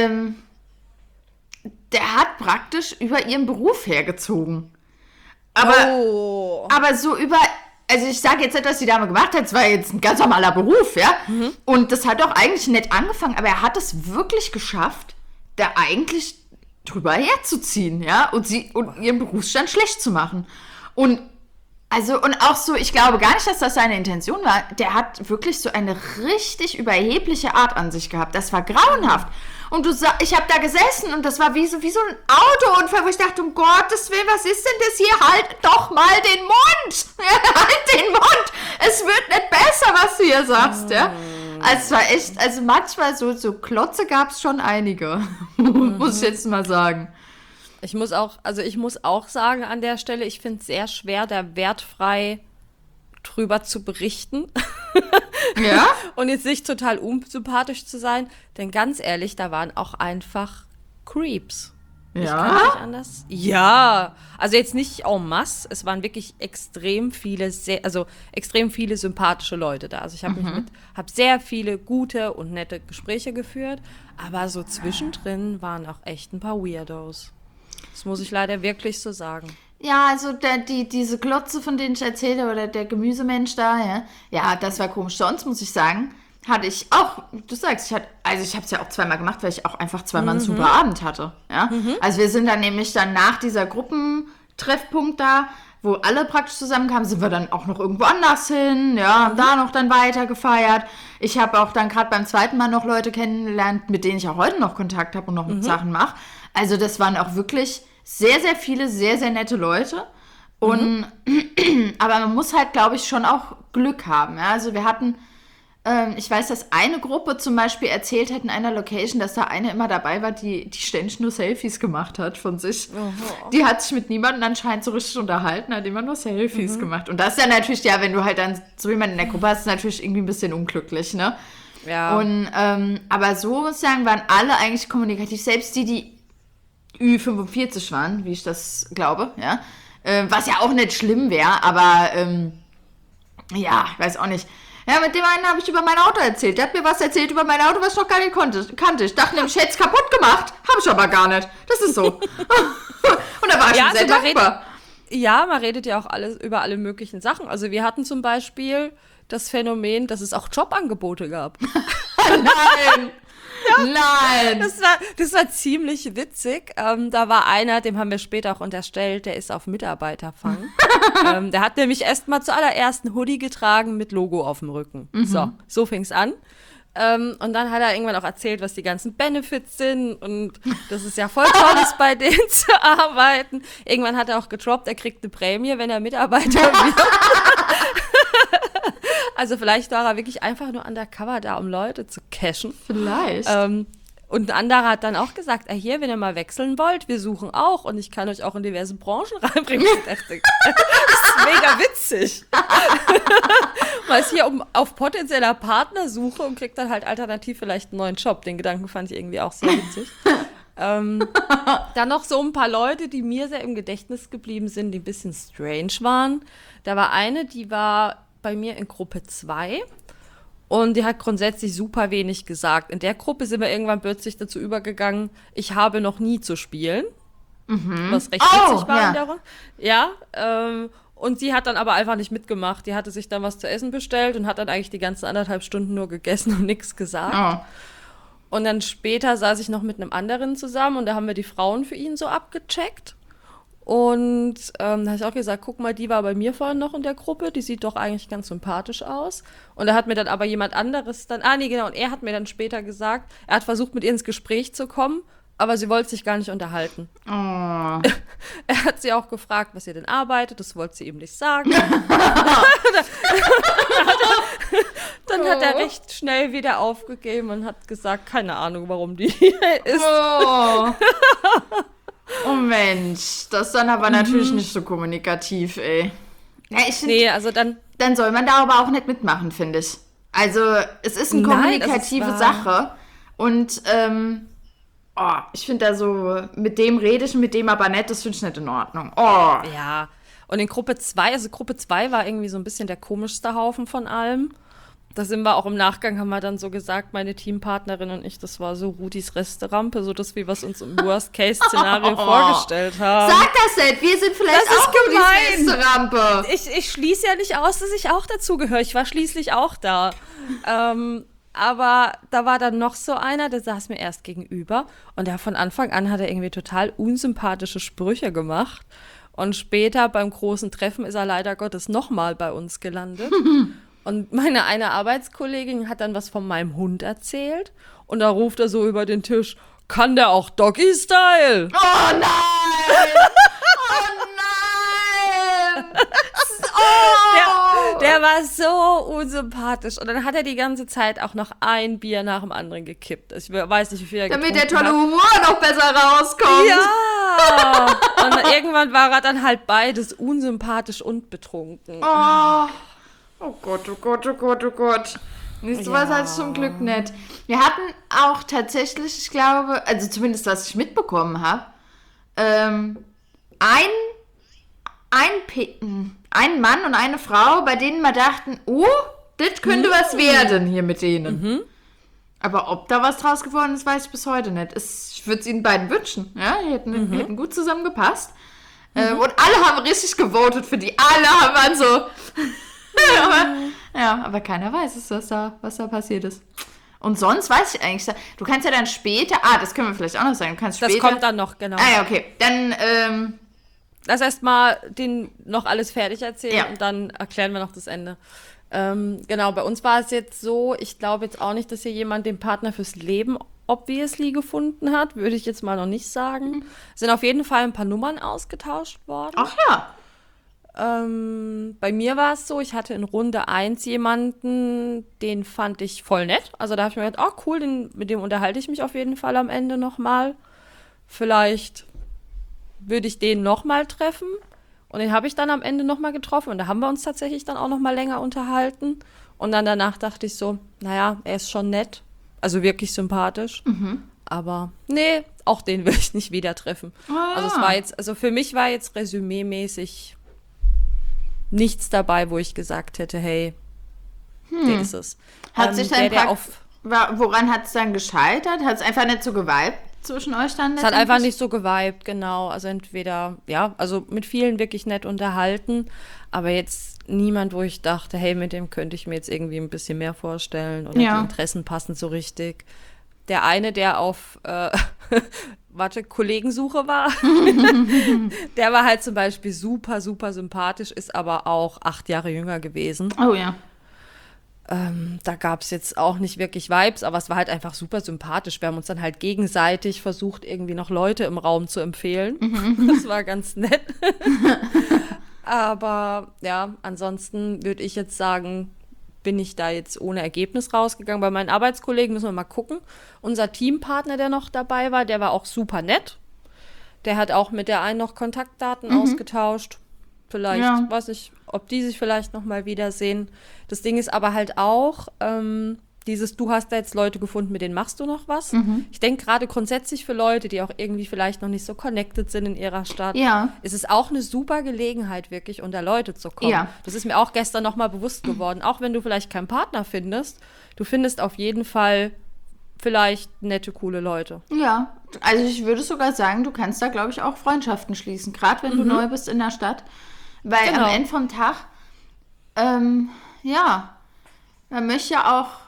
der hat praktisch über ihren Beruf hergezogen. Aber so über, also ich sage jetzt nicht, was die Dame gemacht hat, es war jetzt ein ganz normaler Beruf, ja. Und das hat auch eigentlich nett angefangen, aber er hat es wirklich geschafft, da eigentlich drüber herzuziehen, ja, und ihren Berufsstand schlecht zu machen. Und auch so, ich glaube gar nicht, dass das seine Intention war. Der hat wirklich so eine richtig überhebliche Art an sich gehabt. Das war grauenhaft. Und ich habe da gesessen und das war wie so ein Autounfall, wo ich dachte, um Gottes Willen, was ist denn das hier? Halt doch mal den Mund! Halt den Mund! Es wird nicht besser, was du hier sagst, ja? Also es war echt, also manchmal so Klotze gab es schon einige, muss ich jetzt mal sagen. Ich muss auch sagen an der Stelle, ich finde es sehr schwer, da wertfrei drüber zu berichten. Ja? Und jetzt nicht total unsympathisch zu sein, denn ganz ehrlich, da waren auch einfach Creeps. Ja? Ich kann nicht anders. Ja, also jetzt nicht en masse, es waren wirklich extrem viele sympathische Leute da. Also ich habe sehr viele gute und nette Gespräche geführt, aber so zwischendrin waren auch echt ein paar Weirdos. Das muss ich leider wirklich so sagen. Ja, also diese Glotze, von denen ich erzählte, oder der Gemüsemensch da, ja, das war komisch. Sonst muss ich sagen, hatte ich auch, du sagst, ich habe es ja auch zweimal gemacht, weil ich auch einfach zweimal einen super Abend hatte. Ja? Also wir sind dann nämlich nach dieser Gruppentreffpunkt da, wo alle praktisch zusammenkamen, sind wir dann auch noch irgendwo anders hin, ja, haben da noch dann weiter gefeiert. Ich habe auch dann gerade beim zweiten Mal noch Leute kennengelernt, mit denen ich auch heute noch Kontakt habe und noch Sachen mache. Also das waren auch wirklich sehr, sehr viele, sehr, sehr nette Leute. Und aber man muss halt, glaube ich, schon auch Glück haben. Ja? Also wir hatten, ich weiß, dass eine Gruppe zum Beispiel erzählt hat in einer Location, dass da eine immer dabei war, die ständig nur Selfies gemacht hat von sich. Oh. Die hat sich mit niemandem anscheinend so richtig unterhalten, hat immer nur Selfies gemacht. Und das ist ja natürlich, ja, wenn du halt dann so jemanden in der Gruppe hast, ist natürlich irgendwie ein bisschen unglücklich, ne? Ja. Und, aber so muss ich sagen, waren alle eigentlich kommunikativ, selbst die Ü45 waren, wie ich das glaube, ja. Was ja auch nicht schlimm wäre, aber ja, ich weiß auch nicht. Ja, mit dem einen habe ich über mein Auto erzählt. Der hat mir was erzählt über mein Auto, was ich noch gar nicht kannte. Ich dachte nämlich, ich hätte es kaputt gemacht. Habe ich aber gar nicht. Das ist so. Und da war ich schon sehr dankbar. Man redet ja auch über alle möglichen Sachen. Also wir hatten zum Beispiel das Phänomen, dass es auch Jobangebote gab. Nein! Ja. Nein! Das war ziemlich witzig. Da war einer, dem haben wir später auch unterstellt, der ist auf Mitarbeiterfang. Der hat nämlich erstmal zuallererst ein Hoodie getragen mit Logo auf dem Rücken. So fing es an. Und dann hat er irgendwann auch erzählt, was die ganzen Benefits sind und dass es ja voll toll ist, bei denen zu arbeiten. Irgendwann hat er auch gedroppt, er kriegt eine Prämie, wenn er Mitarbeiter wird. Also vielleicht war er wirklich einfach nur undercover da, um Leute zu cashen. Vielleicht. Und ein anderer hat dann auch gesagt, hier, wenn ihr mal wechseln wollt, wir suchen auch und ich kann euch auch in diverse Branchen reinbringen. Ich dachte, das ist mega witzig. Man ist hier auf potenzieller Partnersuche und kriegt dann halt alternativ vielleicht einen neuen Job. Den Gedanken fand ich irgendwie auch sehr witzig. Dann noch so ein paar Leute, die mir sehr im Gedächtnis geblieben sind, die ein bisschen strange waren. Da war eine, die war bei mir in Gruppe 2 und die hat grundsätzlich super wenig gesagt. In der Gruppe sind wir irgendwann plötzlich dazu übergegangen, ich habe noch nie zu spielen, was recht witzig war in der Runde. Ja, und sie hat dann aber einfach nicht mitgemacht. Die hatte sich dann was zu essen bestellt und hat dann eigentlich die ganzen 1,5 Stunden nur gegessen und nichts gesagt. Und dann später saß ich noch mit einem anderen zusammen und da haben wir die Frauen für ihn so abgecheckt. Und da habe ich auch gesagt, guck mal, die war bei mir vorhin noch in der Gruppe, die sieht doch eigentlich ganz sympathisch aus. Und da hat mir dann aber jemand anderes dann, und er hat mir dann später gesagt, er hat versucht, mit ihr ins Gespräch zu kommen, aber sie wollte sich gar nicht unterhalten. Er hat sie auch gefragt, was ihr denn arbeitet, das wollte sie ihm nicht sagen. Dann hat er recht schnell wieder aufgegeben und hat gesagt, keine Ahnung, warum die hier ist. Oh Mensch, das ist dann aber natürlich nicht so kommunikativ, ey. Ja, ich find, also dann soll man da aber auch nicht mitmachen, finde ich. Also, es ist eine kommunikative Sache. Und, ich finde da so, mit dem rede ich, mit dem aber nicht, das finde ich nicht in Ordnung. Ja, und in Gruppe 2 war irgendwie so ein bisschen der komischste Haufen von allem. Da sind wir auch im Nachgang, haben wir dann so gesagt, meine Teampartnerin und ich, das war so Rudis Resterampe, so das, wie wir es uns im Worst-Case-Szenario vorgestellt haben. Sag das nicht, wir sind vielleicht das auch Rudis Resterampe. Ich schließe ja nicht aus, dass ich auch dazugehöre. Ich war schließlich auch da. Aber da war dann noch so einer, der saß mir erst gegenüber und der von Anfang an hat er irgendwie total unsympathische Sprüche gemacht. Und später beim großen Treffen ist er leider Gottes nochmal bei uns gelandet. Und meine eine Arbeitskollegin hat dann was von meinem Hund erzählt. Und da ruft er so über den Tisch, kann der auch Doggy-Style? Oh nein! Oh nein! Der war so unsympathisch. Und dann hat er die ganze Zeit auch noch ein Bier nach dem anderen gekippt. Ich weiß nicht, wie viel er getrunken hat. Damit der tolle Humor noch besser rauskommt. Ja! Und irgendwann war er dann halt beides unsympathisch und betrunken. Oh Gott, oh Gott, oh Gott, oh Gott. Nicht sowas als zum Glück nicht. Wir hatten auch tatsächlich, ich glaube, also zumindest was ich mitbekommen habe, einen Mann und eine Frau, bei denen wir dachten, das könnte was werden hier mit denen. Aber ob da was draus geworden ist, weiß ich bis heute nicht. Ich würde es ihnen beiden wünschen. Ja, die hätten gut zusammengepasst. Und alle haben richtig gewotet für die. Alle waren so... aber keiner weiß es, was da passiert ist. Und sonst weiß ich eigentlich, du kannst ja dann später, das können wir vielleicht auch noch sagen, du kannst später... Das kommt dann noch, genau. Ja, okay, dann... Lass erst mal den noch alles fertig erzählen und dann erklären wir noch das Ende. Genau, bei uns war es jetzt so, ich glaube jetzt auch nicht, dass hier jemand den Partner fürs Leben obviously gefunden hat, würde ich jetzt mal noch nicht sagen. Es sind auf jeden Fall ein paar Nummern ausgetauscht worden. Ach ja. Bei mir war es so, ich hatte in Runde 1 jemanden, den fand ich voll nett. Also da habe ich mir gedacht, cool, mit dem unterhalte ich mich auf jeden Fall am Ende nochmal. Vielleicht würde ich den nochmal treffen. Und den habe ich dann am Ende nochmal getroffen. Und da haben wir uns tatsächlich dann auch nochmal länger unterhalten. Und dann danach dachte ich so, naja, er ist schon nett. Also wirklich sympathisch. Aber nee, auch den will ich nicht wieder treffen. Also für mich war jetzt resümee-mäßig nichts dabei, wo ich gesagt hätte, hey, Der ist es. Hat sich dann der woran hat es dann gescheitert? Hat es einfach nicht so geweibt zwischen euch dann? Es hat einfach nicht so geweibt, genau. Also entweder, also mit vielen wirklich nett unterhalten, aber jetzt niemand, wo ich dachte, hey, mit dem könnte ich mir jetzt irgendwie ein bisschen mehr vorstellen oder die Interessen passen so richtig. Der eine, der auf Kollegensuche war, der war halt zum Beispiel super, super sympathisch, ist aber auch 8 Jahre jünger gewesen. Oh ja. Da gab es jetzt auch nicht wirklich Vibes, aber es war halt einfach super sympathisch. Wir haben uns dann halt gegenseitig versucht, irgendwie noch Leute im Raum zu empfehlen. Das war ganz nett. Aber ja, ansonsten würde ich jetzt sagen, bin ich da jetzt ohne Ergebnis rausgegangen. Bei meinen Arbeitskollegen müssen wir mal gucken. Unser Teampartner, der noch dabei war, der war auch super nett. Der hat auch mit der einen noch Kontaktdaten ausgetauscht. Vielleicht, weiß ich, ob die sich vielleicht noch mal wiedersehen. Das Ding ist aber halt auch, du hast da jetzt Leute gefunden, mit denen machst du noch was. Ich denke gerade grundsätzlich für Leute, die auch irgendwie vielleicht noch nicht so connected sind in ihrer Stadt, ist es auch eine super Gelegenheit, wirklich unter Leute zu kommen. Ja. Das ist mir auch gestern noch mal bewusst geworden. Auch wenn du vielleicht keinen Partner findest, du findest auf jeden Fall vielleicht nette, coole Leute. Ja, also ich würde sogar sagen, du kannst da, glaube ich, auch Freundschaften schließen, gerade wenn du neu bist in der Stadt. Weil am Ende vom Tag, man möchte ja auch,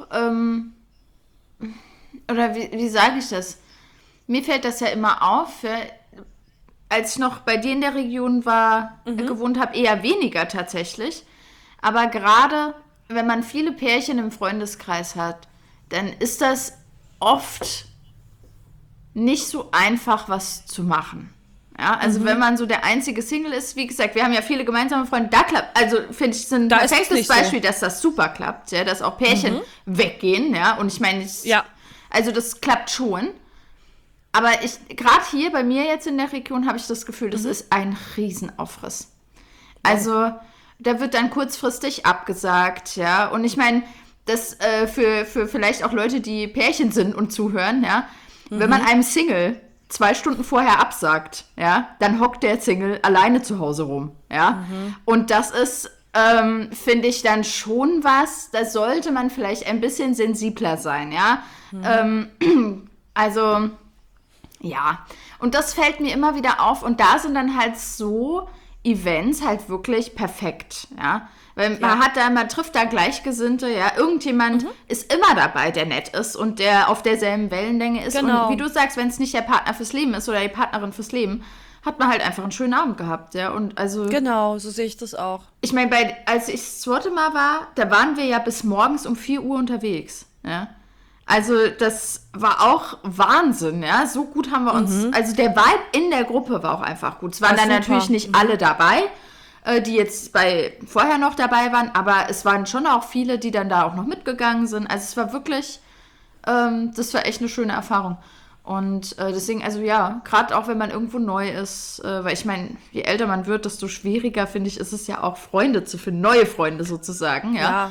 oder wie sage ich das? Mir fällt das ja immer auf, als ich noch bei dir in der Region gewohnt habe, eher weniger tatsächlich. Aber gerade, wenn man viele Pärchen im Freundeskreis hat, dann ist das oft nicht so einfach, was zu machen. Ja, also wenn man so der einzige Single ist, wie gesagt, wir haben ja viele gemeinsame Freunde, da klappt, also finde ich, ein perfektes Beispiel, dass das super klappt, ja, dass auch Pärchen weggehen, ja, und ich meine, also das klappt schon, aber gerade hier bei mir jetzt in der Region habe ich das Gefühl, das ist ein Riesenaufriss. Also da wird dann kurzfristig abgesagt, ja, und ich meine, das für vielleicht auch Leute, die Pärchen sind und zuhören, ja, wenn man einem Single 2 Stunden vorher absagt, ja, dann hockt der Single alleine zu Hause rum, ja. Und das ist, finde ich, dann schon was, da sollte man vielleicht ein bisschen sensibler sein, ja. Also, ja. Und das fällt mir immer wieder auf und da sind dann halt so Events halt wirklich perfekt, ja. Weil man trifft da Gleichgesinnte, ja, irgendjemand ist immer dabei, der nett ist und der auf derselben Wellenlänge ist. Genau. Und wie du sagst, wenn es nicht der Partner fürs Leben ist oder die Partnerin fürs Leben, hat man halt einfach einen schönen Abend gehabt, ja. Und also genau, so sehe ich das auch. Ich meine, als ich das zweite Mal war, da waren wir ja bis morgens um 4 Uhr unterwegs, ja. Also das war auch Wahnsinn, ja. So gut haben wir uns, also der Vibe in der Gruppe war auch einfach gut. Es waren dann natürlich nicht alle dabei, die jetzt vorher noch dabei waren, aber es waren schon auch viele, die dann da auch noch mitgegangen sind. Also es war wirklich, das war echt eine schöne Erfahrung. Und deswegen, also ja, gerade auch wenn man irgendwo neu ist, weil ich meine, je älter man wird, desto schwieriger, finde ich, ist es ja auch Freunde zu finden, neue Freunde sozusagen, ja.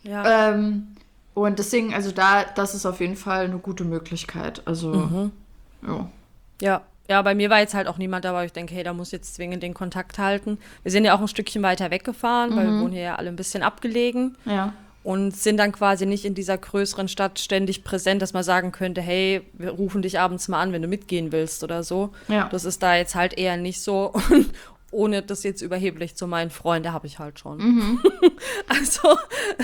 Und deswegen, also das ist auf jeden Fall eine gute Möglichkeit. Also, Ja, bei mir war jetzt halt auch niemand dabei, ich denke, hey, da muss jetzt zwingend den Kontakt halten. Wir sind ja auch ein Stückchen weiter weggefahren, weil wir wohnen hier ja alle ein bisschen abgelegen. Ja. Und sind dann quasi nicht in dieser größeren Stadt ständig präsent, dass man sagen könnte, hey, wir rufen dich abends mal an, wenn du mitgehen willst oder so. Ja. Das ist da jetzt halt eher nicht so. Und ohne das jetzt überheblich zu meinen, Freunde habe ich halt schon. Also,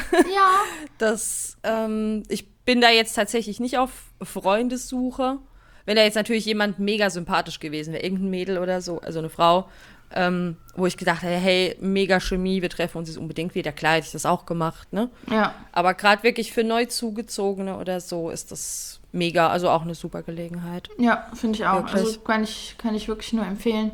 ich bin da jetzt tatsächlich nicht auf Freundessuche. Wenn da jetzt natürlich jemand mega sympathisch gewesen wäre, irgendein Mädel oder so, also eine Frau, wo ich gedacht hätte, hey, mega Chemie, wir treffen uns jetzt unbedingt wieder. Klar hätte ich das auch gemacht, ne? Ja. Aber gerade wirklich für Neuzugezogene oder so ist das mega, also auch eine super Gelegenheit. Ja, finde ich auch. Wirklich. Also kann ich wirklich nur empfehlen.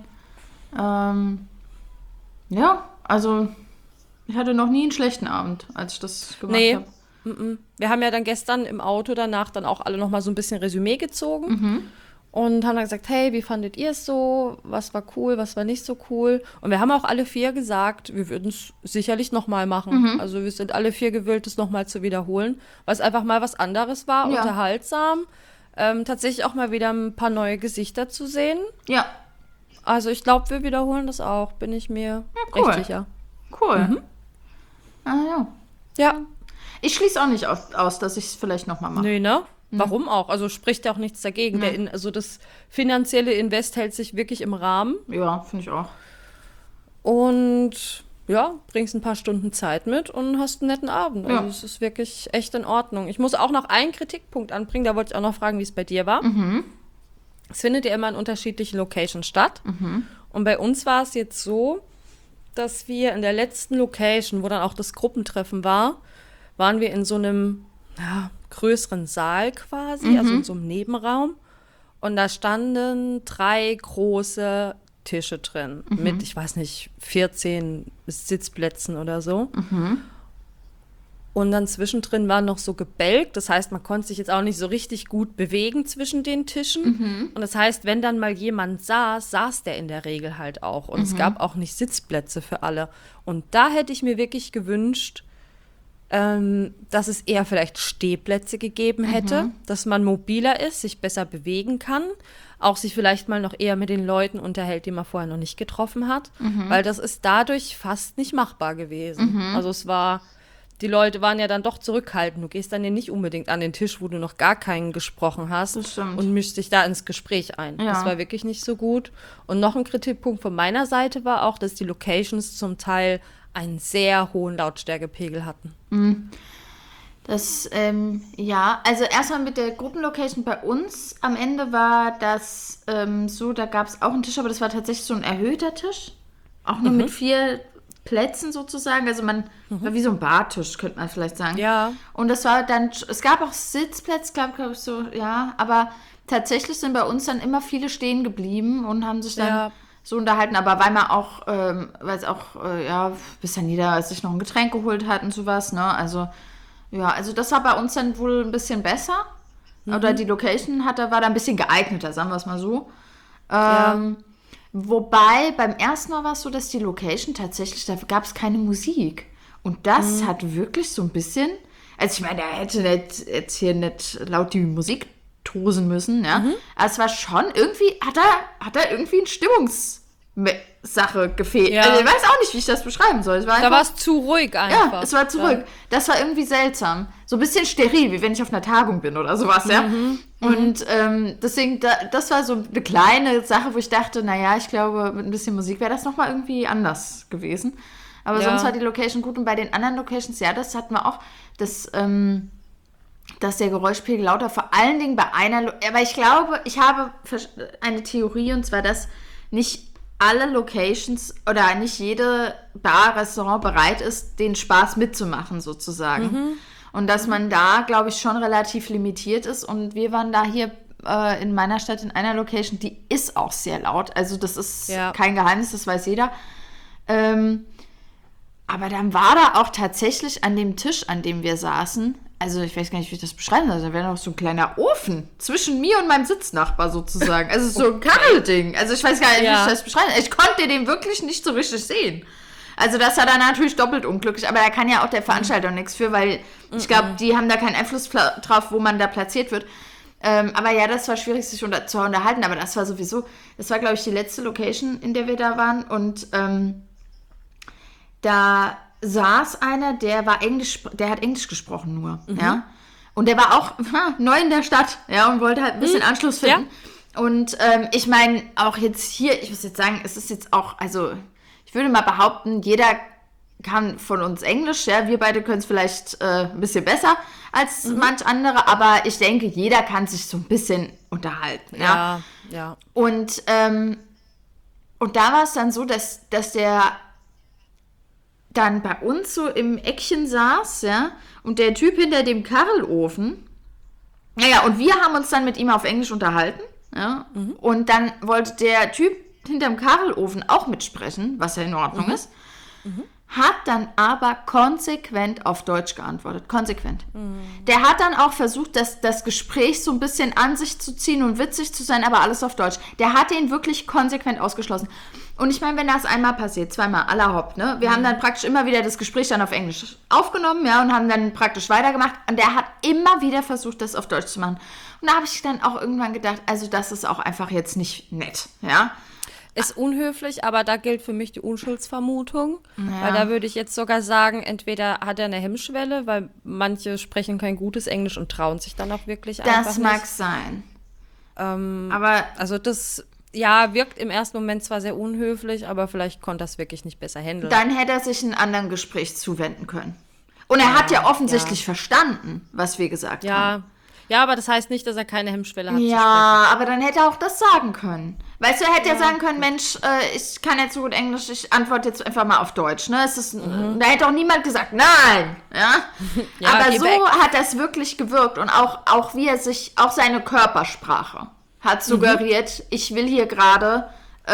Also ich hatte noch nie einen schlechten Abend, als ich das gemacht habe. Wir haben ja dann gestern im Auto danach dann auch alle noch mal so ein bisschen Resümee gezogen und haben dann gesagt, hey, wie fandet ihr es so? Was war cool, was war nicht so cool? Und wir haben auch alle 4 gesagt, wir würden es sicherlich noch mal machen. Also wir sind alle 4 gewillt, es noch mal zu wiederholen, weil es einfach mal was anderes war, unterhaltsam. Tatsächlich auch mal wieder ein paar neue Gesichter zu sehen. Ja. Also ich glaube, wir wiederholen das auch, bin ich mir recht sicher. Cool. Ja. Ich schließe auch nicht aus, dass ich es vielleicht nochmal mache. Nee, ne? Warum auch? Also spricht ja auch nichts dagegen. Also das finanzielle Invest hält sich wirklich im Rahmen. Ja, finde ich auch. Und ja, bringst ein paar Stunden Zeit mit und hast einen netten Abend. Ja. Also es ist wirklich echt in Ordnung. Ich muss auch noch einen Kritikpunkt anbringen, da wollte ich auch noch fragen, wie es bei dir war. Es findet ja immer in unterschiedlichen Locations statt. Und bei uns war es jetzt so, dass wir in der letzten Location, wo dann auch das Gruppentreffen war, waren wir in so einem größeren Saal quasi, also in so einem Nebenraum. Und da standen 3 große Tische drin mit, ich weiß nicht, 14 Sitzplätzen oder so. Und dann zwischendrin war noch so gebälkt, das heißt, man konnte sich jetzt auch nicht so richtig gut bewegen zwischen den Tischen. Und das heißt, wenn dann mal jemand saß der in der Regel halt auch. Und es gab auch nicht Sitzplätze für alle. Und da hätte ich mir wirklich gewünscht, dass es eher vielleicht Stehplätze gegeben hätte, dass man mobiler ist, sich besser bewegen kann, auch sich vielleicht mal noch eher mit den Leuten unterhält, die man vorher noch nicht getroffen hat, weil das ist dadurch fast nicht machbar gewesen. Also die Leute waren ja dann doch zurückhaltend. Du gehst dann ja nicht unbedingt an den Tisch, wo du noch gar keinen gesprochen hast und mischst dich da ins Gespräch ein. Ja. Das war wirklich nicht so gut. Und noch ein Kritikpunkt von meiner Seite war auch, dass die Locations zum Teil einen sehr hohen Lautstärkepegel hatten. Das, also erstmal mit der Gruppenlocation bei uns am Ende war das so, da gab es auch einen Tisch, aber das war tatsächlich so ein erhöhter Tisch. Auch nur mit 4 Plätzen sozusagen, also war wie so ein Bartisch, könnte man vielleicht sagen. Ja. Und das war dann, es gab auch Sitzplätze, glaube ich so, ja, aber tatsächlich sind bei uns dann immer viele stehen geblieben und haben sich dann so unterhalten, aber weil man auch, bis dann jeder sich noch ein Getränk geholt hat und sowas, ne, also das war bei uns dann wohl ein bisschen besser, oder die Location war da ein bisschen geeigneter, sagen wir es mal so. Wobei, beim ersten Mal war es so, dass die Location tatsächlich, da gab es keine Musik. Und das hat wirklich so ein bisschen, also ich meine, er hätte jetzt hier nicht laut die Musik tosen müssen, ja. Aber es war schon irgendwie, hat er irgendwie eine Stimmungssache gefehlt. Ja. Also ich weiß auch nicht, wie ich das beschreiben soll. Da war es zu ruhig einfach. Ja, es war zu ruhig. Das war irgendwie seltsam. So ein bisschen steril, wie wenn ich auf einer Tagung bin oder sowas, ja. Und deswegen, das war so eine kleine Sache, wo ich dachte, naja, ich glaube, mit ein bisschen Musik wäre das nochmal irgendwie anders gewesen. Aber sonst war die Location gut. Und bei den anderen Locations, ja, das hatten wir auch, dass der Geräuschpegel lauter, vor allen Dingen bei aber ich glaube, ich habe eine Theorie, und zwar, dass nicht alle Locations oder nicht jede Bar, Restaurant bereit ist, den Spaß mitzumachen sozusagen. Und dass man da, glaube ich, schon relativ limitiert ist. Und wir waren da hier in meiner Stadt in einer Location, die ist auch sehr laut. Also das ist kein Geheimnis, das weiß jeder. Aber dann war da auch tatsächlich an dem Tisch, an dem wir saßen, also ich weiß gar nicht, wie ich das beschreiben soll, da wäre noch so ein kleiner Ofen zwischen mir und meinem Sitznachbar sozusagen. Also so ein Karrelding. Also ich weiß gar nicht, wie ich das beschreiben soll. Ich konnte den wirklich nicht so richtig sehen. Also das war dann natürlich doppelt unglücklich, aber da kann ja auch der Veranstalter nichts für, weil ich glaube, die haben da keinen Einfluss drauf, wo man da platziert wird. Aber ja, das war schwierig, sich zu unterhalten, aber das war glaube ich, die letzte Location, in der wir da waren, und da saß einer, der hat Englisch gesprochen nur, ja. Und der war auch neu in der Stadt, ja, und wollte halt ein bisschen Anschluss finden. Ja. Und ich meine, auch jetzt hier, ich muss jetzt sagen, es ist jetzt auch, also ich würde mal behaupten, jeder kann von uns Englisch, ja, wir beide können es vielleicht ein bisschen besser als manch andere, aber ich denke, jeder kann sich so ein bisschen unterhalten, ja. Ja. Und da war es dann so, dass der dann bei uns so im Eckchen saß, ja, und der Typ hinter dem Karrelofen, naja, und wir haben uns dann mit ihm auf Englisch unterhalten, ja, und dann wollte der Typ hinterm Karrelofen auch mitsprechen, was ja in Ordnung ist, hat dann aber konsequent auf Deutsch geantwortet. Konsequent. Der hat dann auch versucht, das Gespräch so ein bisschen an sich zu ziehen und witzig zu sein, aber alles auf Deutsch. Der hat den wirklich konsequent ausgeschlossen. Und ich meine, wenn das einmal passiert, zweimal, à la hopp, ne? Wir haben dann praktisch immer wieder das Gespräch dann auf Englisch aufgenommen, ja, und haben dann praktisch weitergemacht. Und der hat immer wieder versucht, das auf Deutsch zu machen. Und da habe ich dann auch irgendwann gedacht, also das ist auch einfach jetzt nicht nett, ja. Ist unhöflich, aber da gilt für mich die Unschuldsvermutung. Ja. Weil da würde ich jetzt sogar sagen, entweder hat er eine Hemmschwelle, weil manche sprechen kein gutes Englisch und trauen sich dann auch wirklich einfach nicht. Das mag sein. Aber also das, ja, wirkt im ersten Moment zwar sehr unhöflich, aber vielleicht konnte er es wirklich nicht besser handeln. Dann hätte er sich einem anderen Gespräch zuwenden können. Und er hat ja offensichtlich verstanden, was wir gesagt haben. Ja, aber das heißt nicht, dass er keine Hemmschwelle hat. Ja, aber dann hätte er auch das sagen können. Weißt du, er hätte ja sagen können, Mensch, ich kann jetzt so gut Englisch, ich antworte jetzt einfach mal auf Deutsch. Ne? Da hätte auch niemand gesagt, nein. Ja? Aber so hat das wirklich gewirkt. Und auch wie er sich, auch seine Körpersprache hat suggeriert, ich will hier gerade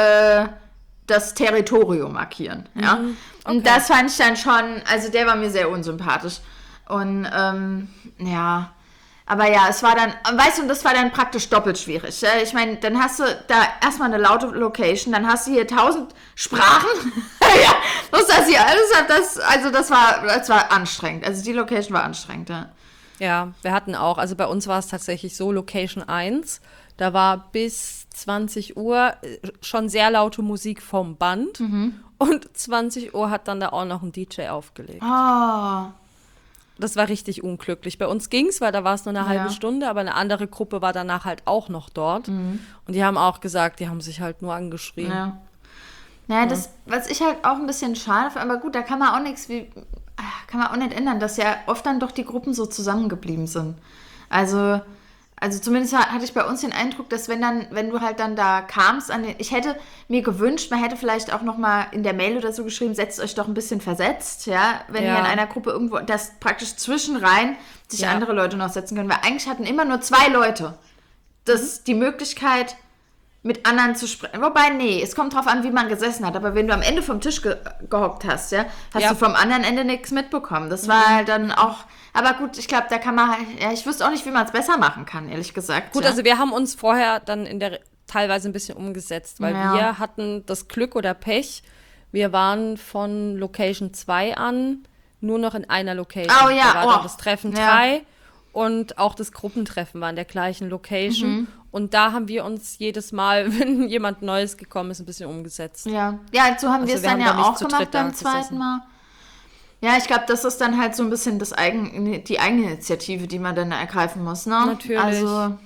das Territorium markieren. Ja? Okay. Und das fand ich dann schon, also der war mir sehr unsympathisch. Und ja... Aber ja, es war dann, weißt du, und das war dann praktisch doppelt schwierig. Ja? Ich meine, dann hast du da erstmal eine laute Location, dann hast du hier 1000 Sprachen. Ja, muss das hier alles, das war anstrengend. Also die Location war anstrengend, ja. Ja, wir hatten auch, also bei uns war es tatsächlich so, Location 1, da war bis 20 Uhr schon sehr laute Musik vom Band und 20 Uhr hat dann da auch noch ein DJ aufgelegt. Oh. Das war richtig unglücklich. Bei uns ging's, weil da war es nur eine halbe Stunde, aber eine andere Gruppe war danach halt auch noch dort. Und die haben auch gesagt, die haben sich halt nur angeschrien. Ja. Naja, das, was ich halt auch ein bisschen schade finde, aber gut, da kann man auch nichts kann man auch nicht ändern, dass ja oft dann doch die Gruppen so zusammengeblieben sind. Also zumindest hatte ich bei uns den Eindruck, dass wenn du halt dann da kamst, ich hätte mir gewünscht, man hätte vielleicht auch nochmal in der Mail oder so geschrieben, setzt euch doch ein bisschen versetzt, ja, wenn ihr in einer Gruppe irgendwo, dass praktisch zwischenrein sich andere Leute noch setzen können, weil eigentlich hatten immer nur 2 Leute die Möglichkeit, mit anderen zu sprechen. Wobei, nee, es kommt drauf an, wie man gesessen hat, aber wenn du am Ende vom Tisch gehockt hast, ja, hast du vom anderen Ende nichts mitbekommen. Das war halt dann auch... Aber gut, ich glaube, da kann man halt, ich wüsste auch nicht, wie man es besser machen kann, ehrlich gesagt. Gut, also wir haben uns vorher dann teilweise ein bisschen umgesetzt, weil wir hatten das Glück oder Pech, wir waren von Location 2 an nur noch in einer Location. Oh ja, da war dann das Treffen 3 und auch das Gruppentreffen war in der gleichen Location. Und da haben wir uns jedes Mal, wenn jemand Neues gekommen ist, ein bisschen umgesetzt. Ja, so haben wir es dann ja auch gemacht beim zweiten Mal. Ja, ich glaube, das ist dann halt so ein bisschen die Eigeninitiative, die man dann ergreifen muss, ne? Natürlich. Also,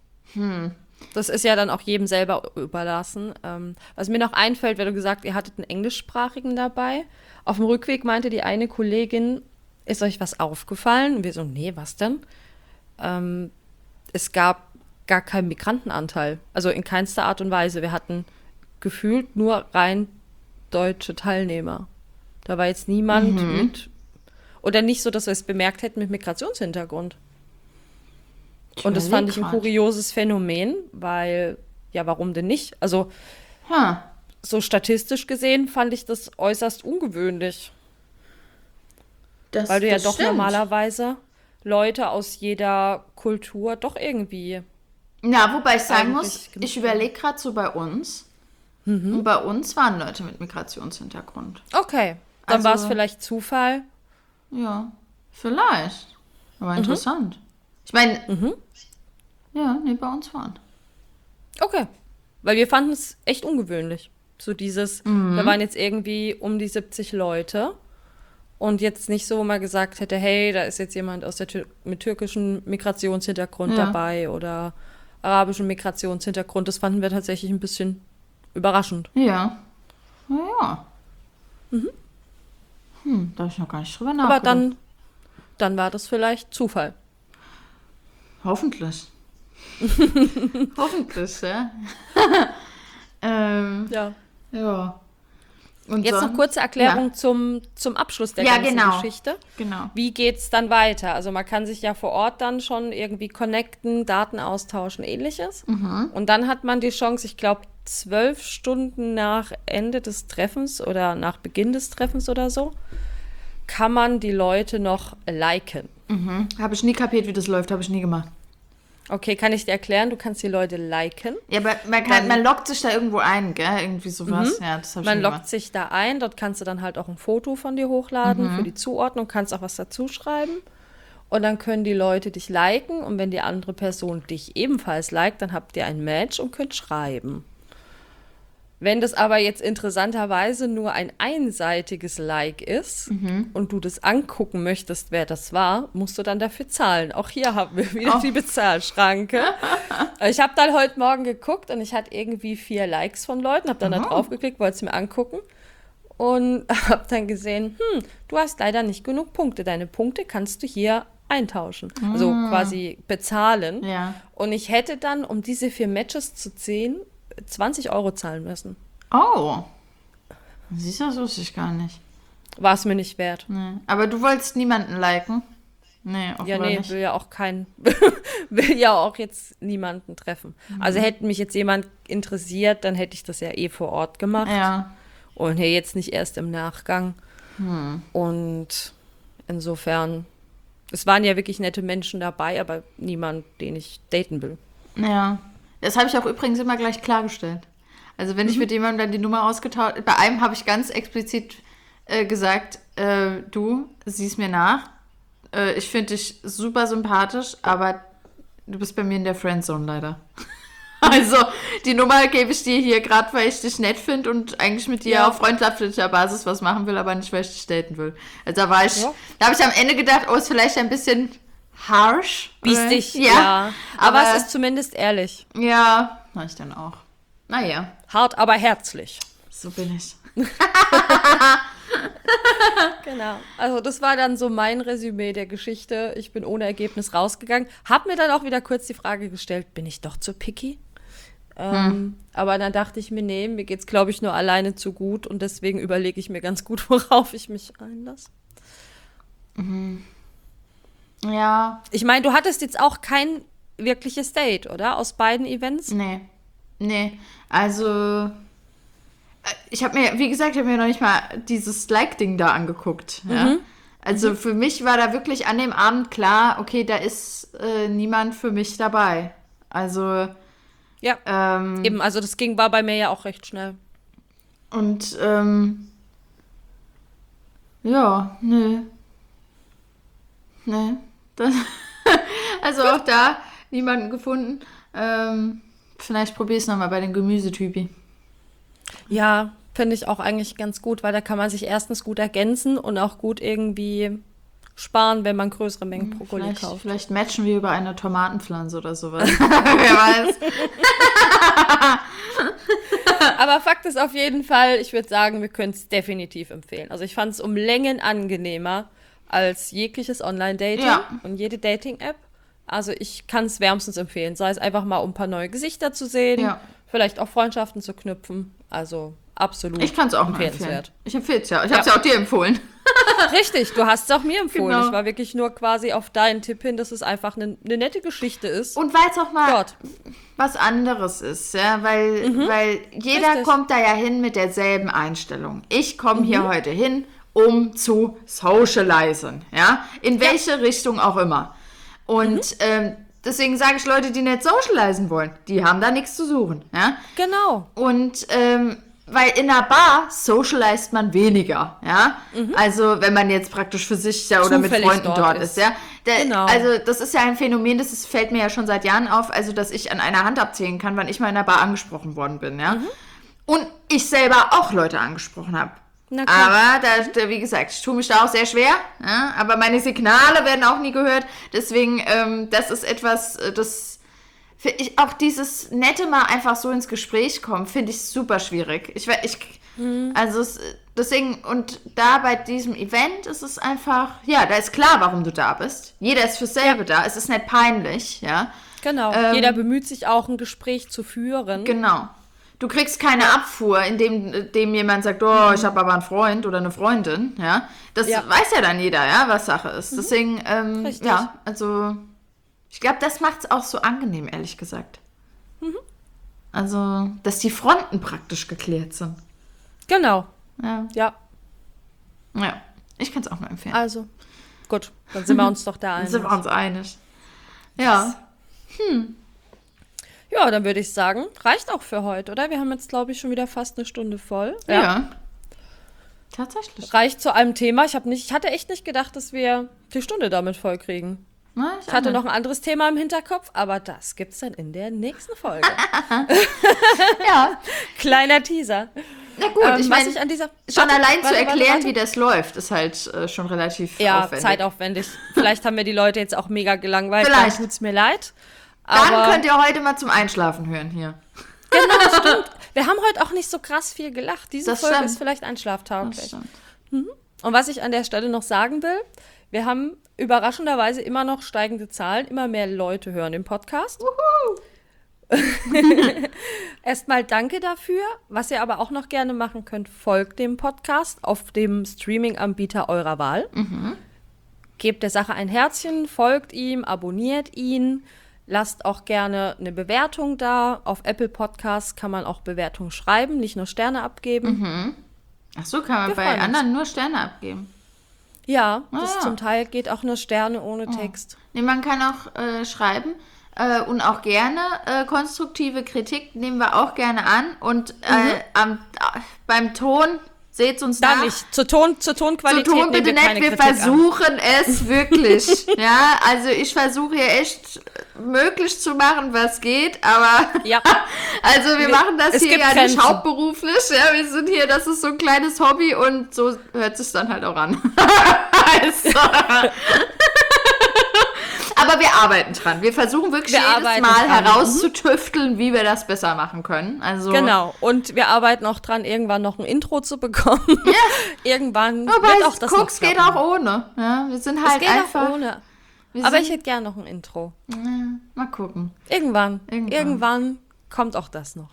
Das ist ja dann auch jedem selber überlassen. Was mir noch einfällt, weil du gesagt, ihr hattet einen Englischsprachigen dabei. Auf dem Rückweg meinte die eine Kollegin, ist euch was aufgefallen? Und wir so, nee, was denn? Es gab gar keinen Migrantenanteil. Also in keinster Art und Weise. Wir hatten gefühlt nur rein deutsche Teilnehmer. Da war jetzt niemand mit, oder nicht so, dass wir es bemerkt hätten, mit Migrationshintergrund. Und das fand ich ein kurioses Phänomen, weil, ja, warum denn nicht? Also, so statistisch gesehen fand ich das äußerst ungewöhnlich. Weil du ja doch normalerweise Leute aus jeder Kultur doch irgendwie... Ja, wobei ich sagen muss, ich überlege gerade so bei uns. Und bei uns waren Leute mit Migrationshintergrund. Okay, dann war es vielleicht Zufall. Ja, vielleicht. Aber interessant. Ich meine, bei uns waren. Okay, weil wir fanden es echt ungewöhnlich. So dieses, da waren jetzt irgendwie um die 70 Leute und jetzt nicht so, wo man gesagt hätte, hey, da ist jetzt jemand mit türkischem Migrationshintergrund dabei oder arabischem Migrationshintergrund. Das fanden wir tatsächlich ein bisschen überraschend. Ja. Naja. Da habe ich noch gar nicht drüber nachgedacht. Aber dann war das vielleicht Zufall. Hoffentlich. Hoffentlich, ja. Ja. Und jetzt noch kurze Erklärung zum Abschluss der ganzen Geschichte. Genau. Wie geht's dann weiter? Also man kann sich ja vor Ort dann schon irgendwie connecten, Daten austauschen, ähnliches. Und dann hat man die Chance, ich glaube, 12 Stunden nach Ende des Treffens oder nach Beginn des Treffens oder so, kann man die Leute noch liken. Habe ich nie kapiert, wie das läuft, habe ich nie gemacht. Okay, kann ich dir erklären? Du kannst die Leute liken. Ja, aber man loggt sich da irgendwo ein, gell? Irgendwie sowas. Ja, das habe ich Man nie loggt gemacht. sich da ein, dort kannst du dann halt auch ein Foto von dir hochladen für die Zuordnung, kannst auch was dazu schreiben. Und dann können die Leute dich liken und wenn die andere Person dich ebenfalls liked, dann habt ihr ein Match und könnt schreiben. Wenn das aber jetzt interessanterweise nur ein einseitiges Like ist und du das angucken möchtest, wer das war, musst du dann dafür zahlen. Auch hier haben wir wieder die Bezahlschranke. Ich habe dann heute Morgen geguckt und ich hatte irgendwie 4 Likes von Leuten, habe dann da drauf geklickt, wollte es mir angucken und habe dann gesehen, du hast leider nicht genug Punkte. Deine Punkte kannst du hier eintauschen, also quasi bezahlen. Ja. Und ich hätte dann, um diese 4 Matches zu sehen, 20 € zahlen müssen. Oh. Siehst du, das wusste ich gar nicht. War es mir nicht wert. Nee. Aber du wolltest niemanden liken? Nee, Ja, offenbar nee, nicht. will ja auch jetzt niemanden treffen. Also hätte mich jetzt jemand interessiert, dann hätte ich das ja vor Ort gemacht. Ja. Und hier jetzt nicht erst im Nachgang. Und insofern, es waren ja wirklich nette Menschen dabei, aber niemand, den ich daten will. Ja. Das habe ich auch übrigens immer gleich klargestellt. Also wenn ich mit jemandem dann die Nummer ausgetauscht, bei einem habe ich ganz explizit gesagt, du siehst mir nach, ich finde dich super sympathisch, aber du bist bei mir in der Friendzone leider. Also die Nummer gebe ich dir hier gerade, weil ich dich nett finde und eigentlich mit dir auf freundschaftlicher Basis was machen will, aber nicht, weil ich dich daten will. Also da habe ich am Ende gedacht, ist vielleicht ein bisschen harsh. Biestig, ja. Aber es ist zumindest ehrlich. Ja, war ich dann auch. Naja. Hart, aber herzlich. So bin ich. Genau. Also das war dann so mein Resümee der Geschichte. Ich bin ohne Ergebnis rausgegangen. Hab mir dann auch wieder kurz die Frage gestellt, bin ich doch zu picky? Aber dann dachte ich mir, nee, mir geht's, glaube ich, nur alleine zu gut und deswegen überlege ich mir ganz gut, worauf ich mich einlasse. Ja. Ich meine, du hattest jetzt auch kein wirkliches Date, oder? Aus beiden Events? Nee. Also, ich habe mir, wie gesagt, noch nicht mal dieses Like-Ding da angeguckt. Ja? Also für mich war da wirklich an dem Abend klar, okay, da ist niemand für mich dabei. Also, ja, eben, also das war bei mir ja auch recht schnell. Und, ja, nee. Also auch da niemanden gefunden. Vielleicht probier es nochmal bei den Gemüsetypi. Ja, finde ich auch eigentlich ganz gut, weil da kann man sich erstens gut ergänzen und auch gut irgendwie sparen, wenn man größere Mengen Brokkoli kauft. Vielleicht matchen wir über eine Tomatenpflanze oder sowas. Wer weiß. Aber Fakt ist auf jeden Fall, ich würde sagen, wir können es definitiv empfehlen. Also ich fand es um Längen angenehmer als jegliches Online-Dating und jede Dating-App. Also ich kann es wärmstens empfehlen. Sei es einfach mal, um ein paar neue Gesichter zu sehen, vielleicht auch Freundschaften zu knüpfen. Also absolut. Ich kann es auch empfehlen. Ich empfehle es ja. Ich habe es ja auch dir empfohlen. Richtig, du hast es auch mir empfohlen. Genau. Ich war wirklich nur quasi auf deinen Tipp hin, dass es einfach eine nette Geschichte ist. Und weil es auch mal was anderes ist, ja, weil jeder kommt da ja hin mit derselben Einstellung. Ich komme hier heute hin, um zu socialisen, ja, in welche Richtung auch immer. Und deswegen sage ich, Leute, die nicht socialisen wollen, die haben da nichts zu suchen, ja. Genau. Und weil in einer Bar socialist man weniger, ja. Also wenn man jetzt praktisch für sich oder mit Freunden dort ist, ja. Genau. Also das ist ja ein Phänomen, fällt mir ja schon seit Jahren auf, also dass ich an einer Hand abzählen kann, wann ich mal in einer Bar angesprochen worden bin, ja. Und ich selber auch Leute angesprochen habe. Aber, wie gesagt, ich tue mich da auch sehr schwer, ja? Aber meine Signale werden auch nie gehört, deswegen, das ist etwas, auch dieses nette mal einfach so ins Gespräch kommen, finde ich super schwierig. Deswegen, und da bei diesem Event ist es einfach, ja, da ist klar, warum du da bist. Jeder ist fürs selbe da, es ist nicht peinlich, ja. Genau, jeder bemüht sich auch, ein Gespräch zu führen. Genau. Du kriegst keine Abfuhr, indem jemand sagt, oh, ich habe aber einen Freund oder eine Freundin, ja. Das weiß ja dann jeder, ja, was Sache ist. Deswegen, ja, also ich glaube, das macht es auch so angenehm, ehrlich gesagt. Also, dass die Fronten praktisch geklärt sind. Genau. Ja, ich kann es auch nur empfehlen. Also, gut, dann sind wir uns doch da einig. Dann sind wir uns einig. Ja. Ja, dann würde ich sagen, reicht auch für heute, oder? Wir haben jetzt, glaube ich, schon wieder fast eine Stunde voll. Ja. Tatsächlich. Reicht zu einem Thema. Ich hatte echt nicht gedacht, dass wir die Stunde damit voll kriegen. Na, Ich hatte noch ein anderes Thema im Hinterkopf, aber das gibt's dann in der nächsten Folge. Ja. Kleiner Teaser. Na gut, ich meine, schon allein zu erklären, warte. wie das läuft, ist halt schon relativ Ja, aufwendig. zeitaufwendig. Vielleicht haben wir die Leute jetzt auch mega gelangweilt. Vielleicht. Dann tut's mir leid. Dann Aber könnt ihr heute mal zum Einschlafen hören hier. genau, stimmt. Wir haben heute auch nicht so krass viel gelacht. Diese Das Folge stimmt. ist vielleicht Das einschlaftauglich. stimmt. Und was ich an der Stelle noch sagen will, wir haben überraschenderweise immer noch steigende Zahlen. Immer mehr Leute hören den Podcast. Erstmal danke dafür. Was ihr aber auch noch gerne machen könnt, folgt dem Podcast auf dem Streaming-Anbieter eurer Wahl. Gebt der Sache ein Herzchen, folgt ihm, abonniert ihn. Lasst auch gerne eine Bewertung da. Auf Apple Podcasts kann man auch Bewertungen schreiben, nicht nur Sterne abgeben. Ach so, kann man Wir bei freuen uns. anderen nur Sterne abgeben. Ja, das ja. zum Teil geht auch nur Sterne ohne Text. Nee, man kann auch schreiben und auch gerne konstruktive Kritik nehmen wir auch gerne an. Und beim Ton, seht uns Da nach. nicht. Zur Tonqualität Zu Ton nehmen bitte wir keine nicht, wir Kritik versuchen es wirklich. Ja, also ich versuche hier echt möglich zu machen, was geht, aber an. Ja, also wir machen das es hier gibt ja nicht Grenzen. hauptberuflich. Ja, wir sind hier, das ist so ein kleines Hobby und so hört es dann halt auch an. Also. Aber wir arbeiten dran. Wir versuchen wirklich Wir jedes arbeiten Mal dran. herauszutüfteln, wie wir das besser machen können. Also genau. Und wir arbeiten auch dran, irgendwann noch ein Intro zu bekommen. Ja. Irgendwann Wobei, wird auch das Cooks noch geht klappen. auch ohne. Ja, wir sind Es halt geht einfach. auch ohne. wir Aber sind- ich hätte gern noch ein Intro. Mal gucken. Irgendwann. Irgendwann. Irgendwann kommt auch das noch.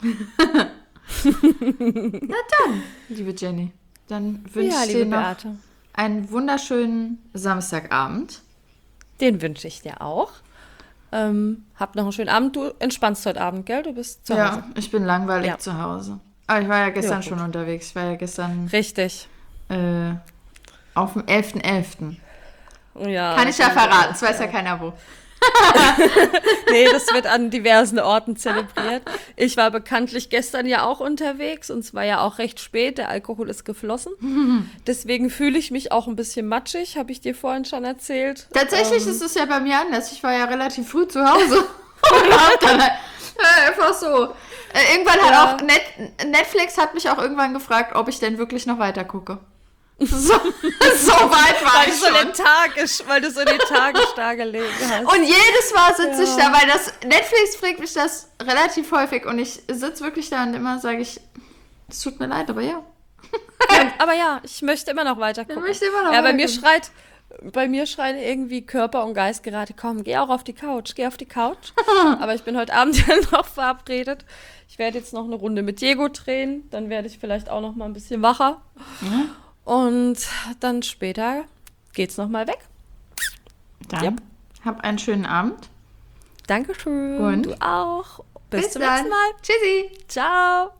Liebe Jenny, dann wünsche Ja, ich liebe dir noch Beate. einen wunderschönen Samstagabend. Den wünsche ich dir auch. Hab noch einen schönen Abend. Du entspannst heute Abend, gell? Du bist zu Hause. Ja, ich bin langweilig Ja. zu Hause. Aber ich war ja gestern Ja, schon unterwegs. Ich war ja gestern Richtig. auf dem 11.11. Ja, Kann ich ja verraten, es weiß ja keiner wo. Nee, das wird an diversen Orten zelebriert. Ich war bekanntlich gestern ja auch unterwegs und es war ja auch recht spät, der Alkohol ist geflossen. Deswegen fühle ich mich auch ein bisschen matschig, habe ich dir vorhin schon erzählt. Tatsächlich ist es ja bei mir anders. Ich war ja relativ früh zu Hause. Und hab dann halt, einfach so. Irgendwann hat Ja. auch Netflix hat mich auch irgendwann gefragt, ob ich denn wirklich noch weiter gucke. So weit war Weil ich du schon. weil du so lethargisch da gelegen hast. Und jedes Mal sitze ich da, weil Netflix fragt mich das relativ häufig und ich sitze wirklich da und immer sage ich, es tut mir leid, aber ja. Aber ja, ich möchte immer noch weiter gucken. möchte immer noch ja, weiter gucken. bei mir schreien irgendwie Körper und Geist gerade, komm, geh auch auf die Couch, geh auf die Couch. Aber ich bin heute Abend ja noch verabredet. Ich werde jetzt noch eine Runde mit Diego drehen, dann werde ich vielleicht auch noch mal ein bisschen wacher. Und dann später geht's noch mal weg. Dann Ja. hab einen schönen Abend. Dankeschön. Und? Du auch. Bis zum dann. nächsten Mal. Tschüssi. Ciao.